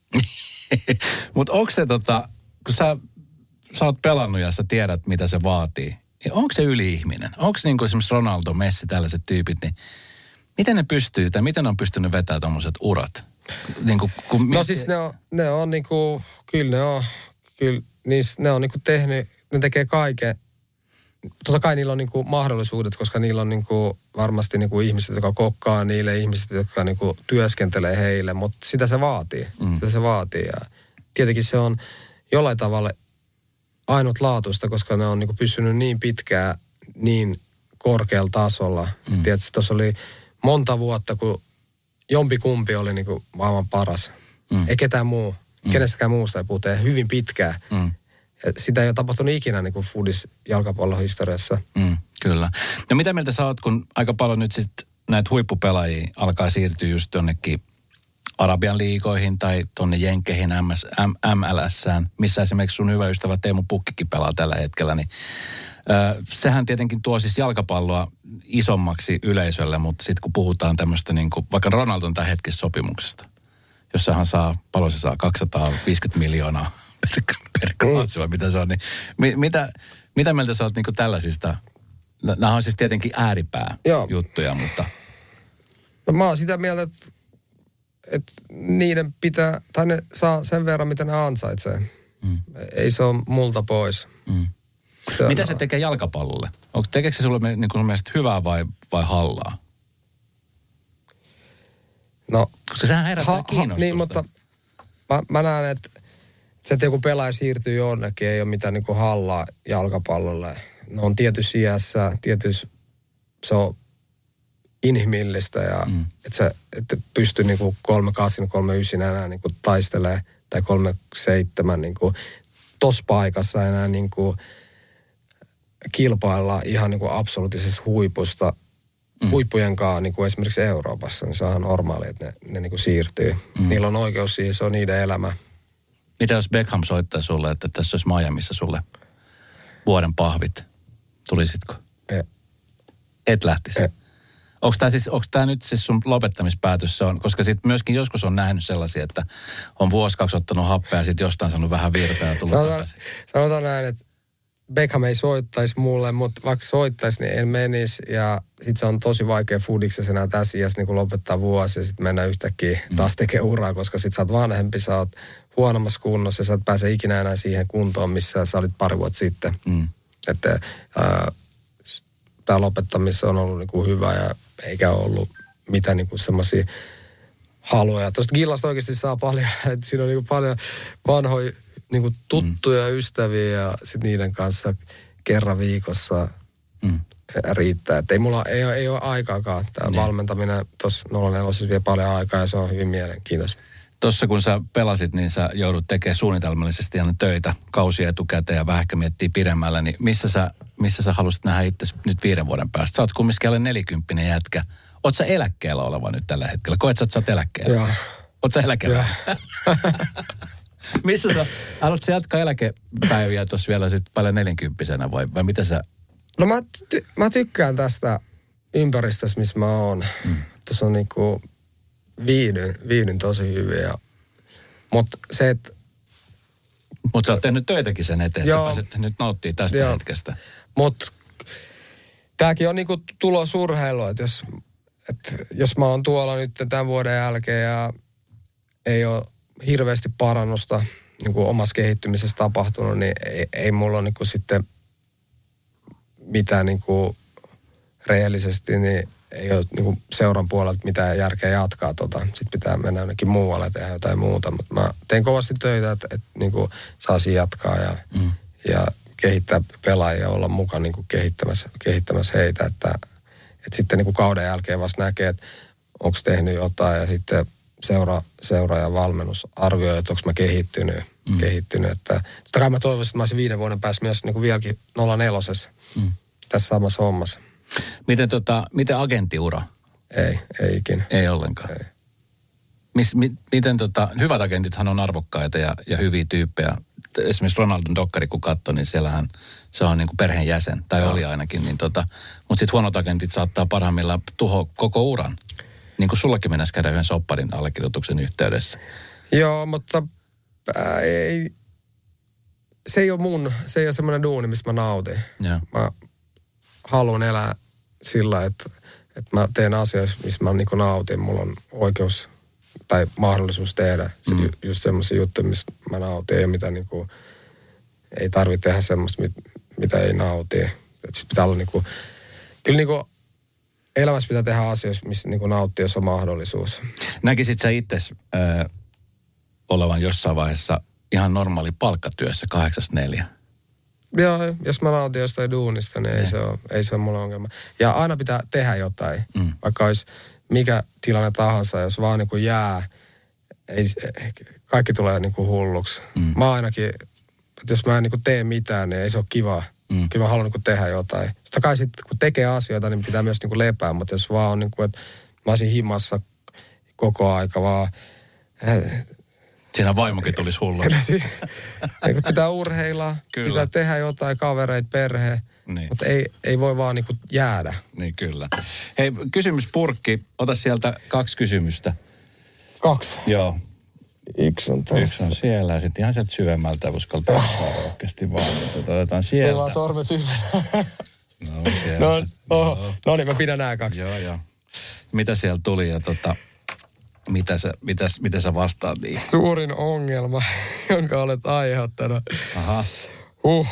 Mutta onko se tota, kun sä, sä oot pelannut ja sä tiedät, mitä se vaatii, niin onko se yli-ihminen? Onko niinku esimerkiksi Ronaldo, Messi, tällaiset tyypit, niin miten ne pystyy, tai miten ne on pystynyt vetämään tommoset urat? Niinku, kun no miet... siis ne on, ne on niinku, kyllä ne on, kyllä niis, ne on niinku tehnyt, ne tekee kaiken. Totta kai niillä on niinku mahdollisuudet, koska niillä on niinku varmasti niinku ihmiset, jotka kokkaa niille, ihmiset, jotka niinku työskentelee heille, mutta sitä se vaatii. Mm. Sitä se vaatii ja tietenkin se on jollain tavalla ainutlaatuista, koska ne on niinku pysynyt niin pitkään niin korkealla tasolla. Mm. Tiedätkö, tuossa oli monta vuotta, kun jompikumpi oli niin kuin maailman paras. Mm. Ei ketään muu. Mm. Kenestäkään muusta ei puhuta. Hyvin pitkään. Mm. Sitä ei ole tapahtunut ikinä niin kuin foodis jalkapallon historiassa. Mm, kyllä. No mitä mieltä sä oot, kun aika paljon nyt sitten näitä huippupelaajia alkaa siirtyä just jonnekin Arabian liigoihin tai tonne Jenkkeihin M L S:ään, missä esimerkiksi sun hyvä ystävä Teemu Pukkikin pelaa tällä hetkellä, niin ö, sehän tietenkin tuo siis jalkapalloa isommaksi yleisölle, mutta sitten kun puhutaan tämmöistä niin kuin vaikka Ronaldon tämän hetkistä sopimuksesta, jossa hän saa, paljon se saa, kaksisataaviisikymmentä miljoonaa per, per kausi, vai mitä se on, niin mi, mitä, mitä mieltä sä oot niin kuin tällaisista? Nämä on siis tietenkin ääripää Joo. juttuja, mutta... No, mä oon sitä mieltä, että, että niiden pitää, tai ne saa sen verran, mitä ne ansaitsee. Mm. Ei se ole multa pois. Mm. Se mitä on... se tekee jalkapallolle? Onko, tekeekö se sulle niin kuin mielestä hyvää vai, vai hallaa? No... Koska sehän herättää ha, kiinnostusta. Niin, mutta mä, mä näen, että se, että joku pelaaja siirtyy jonnekin, ei ole mitään niin kuin hallaa jalkapallolle. No on tietyssä iässä, tietyssä se on inhimillistä ja mm. että sä et pysty niinku kolme kahdeksan, kolme yhdeksän enää niinku taistelee tai kolme seitsemän niinku tossa paikassa enää niinku kilpailla ihan niinku absoluuttisesta huipusta mm. huippujen kanssa niinku esimerkiksi Euroopassa, niin se on normaali, että ne, ne niinku siirtyy. Mm. Niillä on oikeus siihen, se on niiden elämä. Mitä jos Beckham soittaa sulle, että tässä olisi Miamiissa sulle vuoden pahvit? Tulisitko? Ei. Et lähtisi? Ei. Onko tämä siis, onko tämä nyt siis sun lopettamispäätös? Se on, koska sitten myöskin joskus on nähnyt sellaisia, että on vuosi kaksi ottanut happea ja sitten jostain saanut vähän virtaa ja tullut sanotaan, takaisin. Sanotaan näin, että Beckham ei soittaisi mulle, mutta vaikka soittaisi, niin en menisi. Ja sitten se on tosi vaikea foodiksessa enää tässä iässä niin lopettaa vuosi ja sitten mennä yhtäkkiä mm. taas tekemään uraa, koska sitten sä oot vanhempi, sä oot huonommassa kunnossa ja sä et pääse ikinä enää siihen kuntoon, missä sä olit pari vuotta sitten. Mm. Että tämä lopettamissa on ollut niinku hyvä ja eikä ollut mitään niinku semmoisia haluja. Tuosta Gillasta oikeasti saa paljon, että siinä on niinku paljon vanhoja niinku tuttuja mm. ystäviä ja sitten niiden kanssa kerran viikossa mm. riittää. Että ei mulla ei ole, ei ole aikaakaan. Tämä niin. valmentaminen tuossa nolla neljä siis vie paljon aikaa ja se on hyvin mielenkiintoista. Tuossa kun sä pelasit, niin sä joudut tekemään suunnitelmallisesti aina töitä, kausia etukäteen ja vähän ehkä miettii pidemmällä, niin missä sä, missä sä haluaisit nähdä itse nyt viiden vuoden päästä? Sä oot kumminkin alle nelikymppinen jätkä. Oot sä eläkkeellä oleva nyt tällä hetkellä? Koet sä, että sä oot eläkkeellä? Joo. Oot sä eläkkeellä? Missä sä, haluatko sä jatkaa eläkepäiviä tuossa vielä sitten paljon nelinkymppisenä vai, vai mitä sä? No mä, ty- mä tykkään tästä ympäristöstä, missä mä oon. Mm. Tuossa on niinku... Viihdyn, viihdyn tosi hyvin. Ja, mutta se, että... Mutta sä oot tehnyt töitäkin sen eteen, että sä pääset nyt nauttii tästä joo. hetkestä. Mutta tääkin on niinku tulosurheilua, että jos, et jos mä oon tuolla nyt tämän vuoden jälkeen ja ei ole hirveästi parannusta niinku omassa kehittymisessä tapahtunut, niin ei, ei mulla ole niinku sitten mitään niinku rehellisesti, niin ei ole niin seuran puolelta mitään järkeä jatkaa tota. Sitten pitää mennä jonnekin muualle ja tehdä jotain muuta. Mutta mä teen kovasti töitä, että, että niin saisi jatkaa ja, mm. ja kehittää pelaajia ja olla mukaan niin kehittämässä, kehittämässä heitä. Että, että sitten niin kauden jälkeen vasta näkee, että onko tehnyt jotain ja sitten seura, seura ja valmennus arvioi, että onko mä kehittynyt. Mm. kehittynyt. Että, totta kai mä toivoisin, että mä olisin viiden vuoden päässä myös niin vieläkin nolla nelosessa mm. tässä samassa hommassa. Miten, tota, miten agenttiura? Ei, ei ikinä. Ei ollenkaan. Ei. Mis, mi, miten tota, hyvät agentithan on arvokkaita ja, ja hyviä tyyppejä. Esimerkiksi Ronaldon dokkari, kun katsoi, niin siellähän se on niin kuin perheenjäsen, tai no. oli ainakin. Niin tota, mutta sitten huonot agentit saattaa parhaimmillaan tuhoa koko uran. Niin kuin sullakin mennäisi käydä yhden sopparin allekirjoituksen yhteydessä. Joo, mutta ää, ei, se ei ole mun, se ei ole semmoinen duuni, mistä mä nautin. Joo. Mä haluan elää sillä, että, että mä teen asioissa, missä mä niin kuin nautin. Mulla on oikeus tai mahdollisuus tehdä se, mm. just semmoisia juttuja, missä mä nautin. Ei, mitä niin kuin, ei tarvitse tehdä semmoista, mit, mitä ei nauti. Sitten pitää olla niin kuin, kyllä niin kuin elämässä pitää tehdä asioissa, missä niin kuin nauttii, jos on mahdollisuus. Näkisit sä itse äh, olevan jossain vaiheessa ihan normaali palkkatyössä kahdeksasta neljään? Joo, jos mä nautin jostain duunista, niin ei se, ole, ei se ole mulle ongelma. Ja aina pitää tehdä jotain, mm. vaikka olisi mikä tilanne tahansa, jos vaan niin kuin jää, ei, kaikki tulee niin kuin hulluksi. Mm. Mä ainakin, että jos mä en niin kuin tee mitään, niin ei se ole kivaa. Mm. Kyllä mä haluan niin kuin tehdä jotain. Sitten kai sitten, kun tekee asioita, niin pitää myös niin kuin lepää, mutta jos vaan on niin kuin, että mä olisin himassa koko aika vaan... Siinä vaimokin tulisi hulluksi. Niin pitää urheilla, kyllä. Pitää tehdä jotain, kavereita, perhe, niin. Mutta ei, ei voi vaan niin kuin jäädä. Niin kyllä. Hei, kysymyspurkki, ota sieltä kaksi kysymystä. Kaksi? Joo. Yksi on tässä. Yksi on siellä ja sitten ihan sieltä syvemmältä uskaltaa ottaa rohkeasti vaan. Otetaan sieltä. Meillä on sormet yllä. No sieltä. No, oh. no niin, mä pidän nämä kaksi. Joo, joo. Mitä siellä tuli ja tota... Mitä sä, mitä, mitä sä vastaat niin? Suurin ongelma, jonka olet aiheuttanut. Aha. Uh.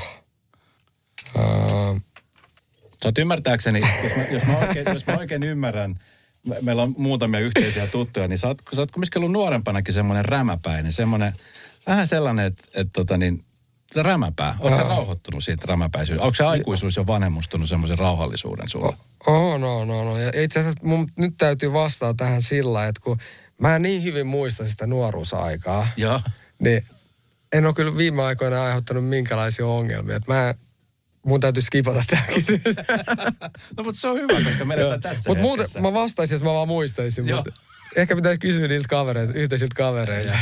Uh. Sä oot ymmärtääkseni, jos mä, jos mä, oikein, jos mä oikein ymmärrän, meillä on muutamia yhteisiä tuttuja, niin sä oot, sä oot kumminkin ollut nuorempanakin semmoinen rämäpäinen, semmoinen, vähän sellainen, että et, tota niin, rämäpää. Oot sä rauhoittunut siitä rämäpäisyydestä? Onko se aikuisuus jo vanhemmustunut semmoisen rauhallisuuden sulle? Oh, no, no, no. Ja itse asiassa mun nyt täytyy vastata tähän sillä, että kun mä en niin hyvin muista sitä nuoruusaikaa, ja. Niin en ole kyllä viime aikoina aiheuttanut minkälaisia ongelmia. Että mä, mun täytyy skipata tämä kysymys. No mutta se on hyvä, koska menetään tässä Mutta muuten mä vastaisin, jos mä vaan muistaisin. Mutta ehkä pitäisi kysyä niiltä kavereilta, yhteisiltä kavereilta.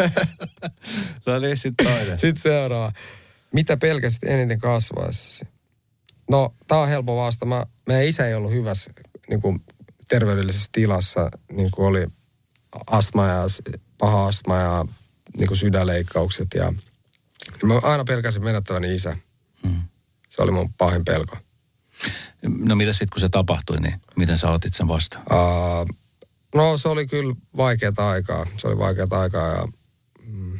No niin, sitten toinen. Sitten seuraava. Mitä pelkäsit eniten kasvaessasi? No, tää on helppo vasta. Mä, meidän isä ei ollut hyvässä niin kuin terveydellisessä tilassa. Niin kuin oli astma ja paha astma ja niin kuin sydänleikkaukset. Ja, niin mä aina pelkäsin menettäväni isä. Mm. Se oli mun pahin pelko. No mitä sitten, kun se tapahtui, niin miten sä otit sen vastaan? Uh, no se oli kyllä vaikeata aikaa. Se oli vaikeata aikaa ja mm,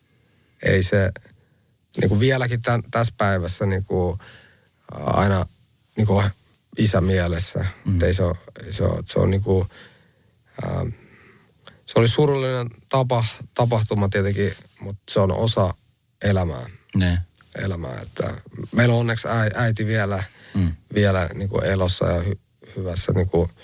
ei se, niin kuin vieläkin tämän, tässä päivässä niin kuin, aina niin kuin isä mielessä. Mm. Ei se ole, se on, se on niin kuin, uh, se oli surullinen tapa, tapahtuma tietenkin, mutta se on osa elämää. Ne. elämää. Että meillä on onneksi äiti vielä, mm. vielä niin kuin elossa ja hy, hyvässä, niin kuin,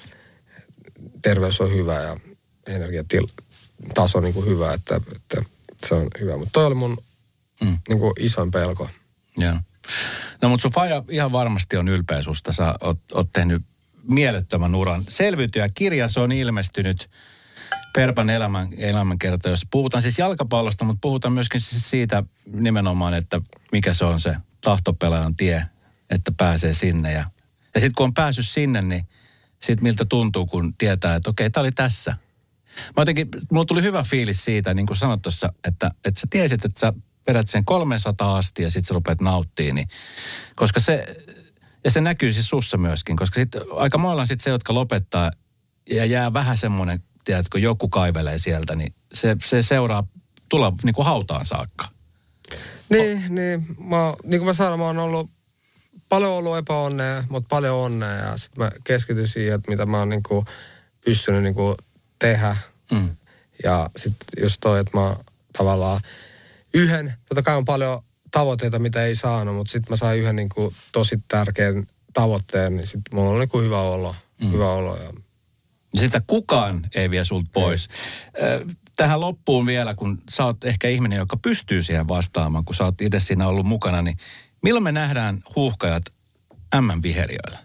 terveys on hyvä ja energiataso on niin kuin hyvä, että, että se on hyvä. Mutta toi oli mun mm. niin kuin isoin pelko. Joo. No mutta sun faija ihan varmasti on ylpeä susta. Sä oot, oot tehnyt mielettömän uran. Selviytyjä kirja, se on ilmestynyt. Perpan elämän, elämänkerta, jos puhutaan siis jalkapallosta, mutta puhutaan myöskin siis siitä nimenomaan, että mikä se on se tahtopelaajan tie, että pääsee sinne. Ja, ja sitten kun on päässyt sinne, niin sitten miltä tuntuu, kun tietää, että okei, tämä oli tässä. Mä jotenkin, mulla tuli hyvä fiilis siitä, niin kuin sanoit tuossa, että, että sä tiesit, että sä vedät sen kolmesataa asti ja sitten sä rupeat nauttimaan. Niin, koska se, ja se näkyy siis sussa myöskin, koska sitten aika monella on sitten se, jotka lopettaa ja jää vähän semmoinen, tiedätkö, kun joku kaivelee sieltä, niin se, se seuraa tulla niin kuin hautaan saakka. Niin, o- niin. Mä, niin kuin mä sanoin, mä oon ollut, paljon ollut epäonnea, mutta paljon onnea. Ja sitten mä keskityn siihen, että mitä mä oon niin kuin pystynyt niin kuin tehdä. Mm. Ja sitten just toi, että mä tavallaan yhden, totta kai on paljon tavoitteita, mitä ei saanut, mutta sitten mä sain yhden niin kuin tosi tärkeän tavoitteen, niin sitten mulla on niin kuin hyvä olo. Mm. Hyvä olo ja Ja sitä kukaan ei vie sulta pois. Ei. Tähän loppuun vielä, kun sä oot ehkä ihminen, joka pystyy siihen vastaamaan, kun sä oot itse siinä ollut mukana, niin milloin me nähdään Huuhkajat äm äm-viheriöillä?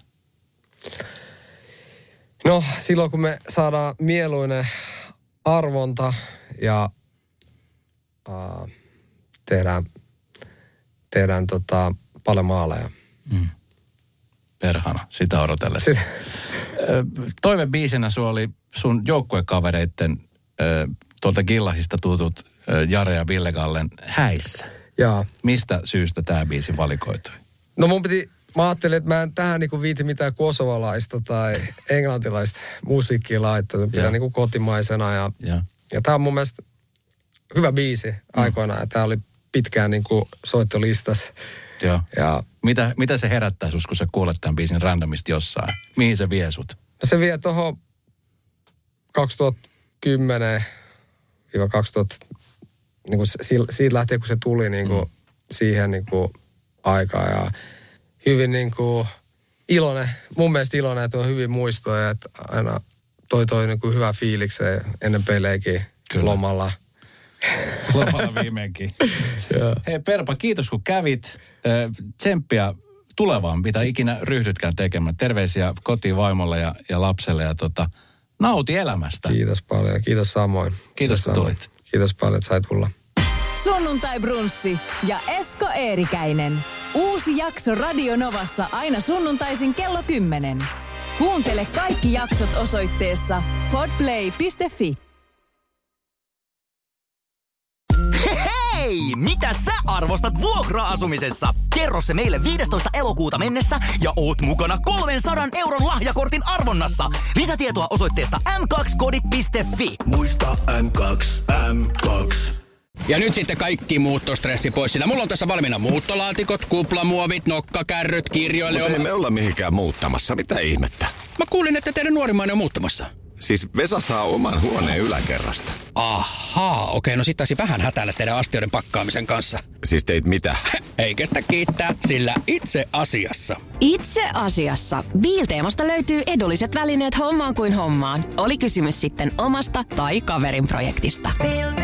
No, silloin kun me saadaan mieluinen arvonta ja uh, tehdään, tehdään tota, paljon maaleja. Mm. Perhana, sitä odotellessa. Sitä. Toivebiisinä sulla oli sun joukkuekavereitten tuolta Gillahista tutut Jare ja Ville Gallen Häissä. Jaa. Mistä syystä tämä biisi valikoitui? No mun piti, mä ajattelin, että mä en tähän niinku viiti mitään kosovalaista tai englantilaista musiikkia laittaa. Mä pidän niinku kotimaisena ja, ja. ja tää on mun mielestä hyvä biisi mm. aikoinaan. Ja tää oli pitkään niinku soittolistas. Joo. Ja mitä, mitä se herättää sus, kun sä kuulet tämän biisin randomista jossain? Mihin se vie sut? No se vie tuohon kaksituhattakymmenen kaksituhatta, niin kuin siitä lähtien kun se tuli niin kuin mm. siihen niin kuin aikaa ja hyvin niin kuin iloinen, mun mielestä iloinen, että on hyvin muistoja, että aina toi toi niin kuin hyvä fiilikseen ennen pelejäkin Kyllä. lomalla. Lomalla viimeinkin. Hei Perpa, kiitos kun kävit. Tsemppiä tulevaan, mitä ikinä ryhdytkään tekemään. Terveisiä kotiin vaimolle ja, ja lapselle ja tota, nauti elämästä. Kiitos paljon, kiitos samoin. Kiitos, kiitos kun tulit. Kiitos paljon, että sai tulla. Sunnuntai Brunssi ja Esko Eerikäinen. Uusi jakso Radio Novassa aina sunnuntaisin kello kymmenen. Kuuntele kaikki jaksot osoitteessa podplay piste fi. Hei! Mitä sä arvostat vuokra-asumisessa? Kerro se meille viidestoista elokuuta mennessä ja oot mukana kolmensadan euron lahjakortin arvonnassa. Lisätietoa osoitteesta m kaksi kodit piste fi. Muista M kaksi, M kaksi. Ja nyt sitten kaikki muuttostressi pois, sillä mulla on tässä valmiina muuttolaatikot, kuplamuovit, nokkakärryt, kirjoille... Mutta ei me olla mihinkään muuttamassa, mitä ihmettä? Mä kuulin, että teidän nuorimmainen on muuttamassa. Siis Vesa saa oman huoneen yläkerrasta. Ahaa, okei, no sit taisi vähän hätäillä teidän astioiden pakkaamisen kanssa. Siis teit mitä? Ei kestä kiittää, sillä itse asiassa. Itse asiassa. Biilteemasta löytyy edulliset välineet hommaan kuin hommaan. Oli kysymys sitten omasta tai kaverin projektista.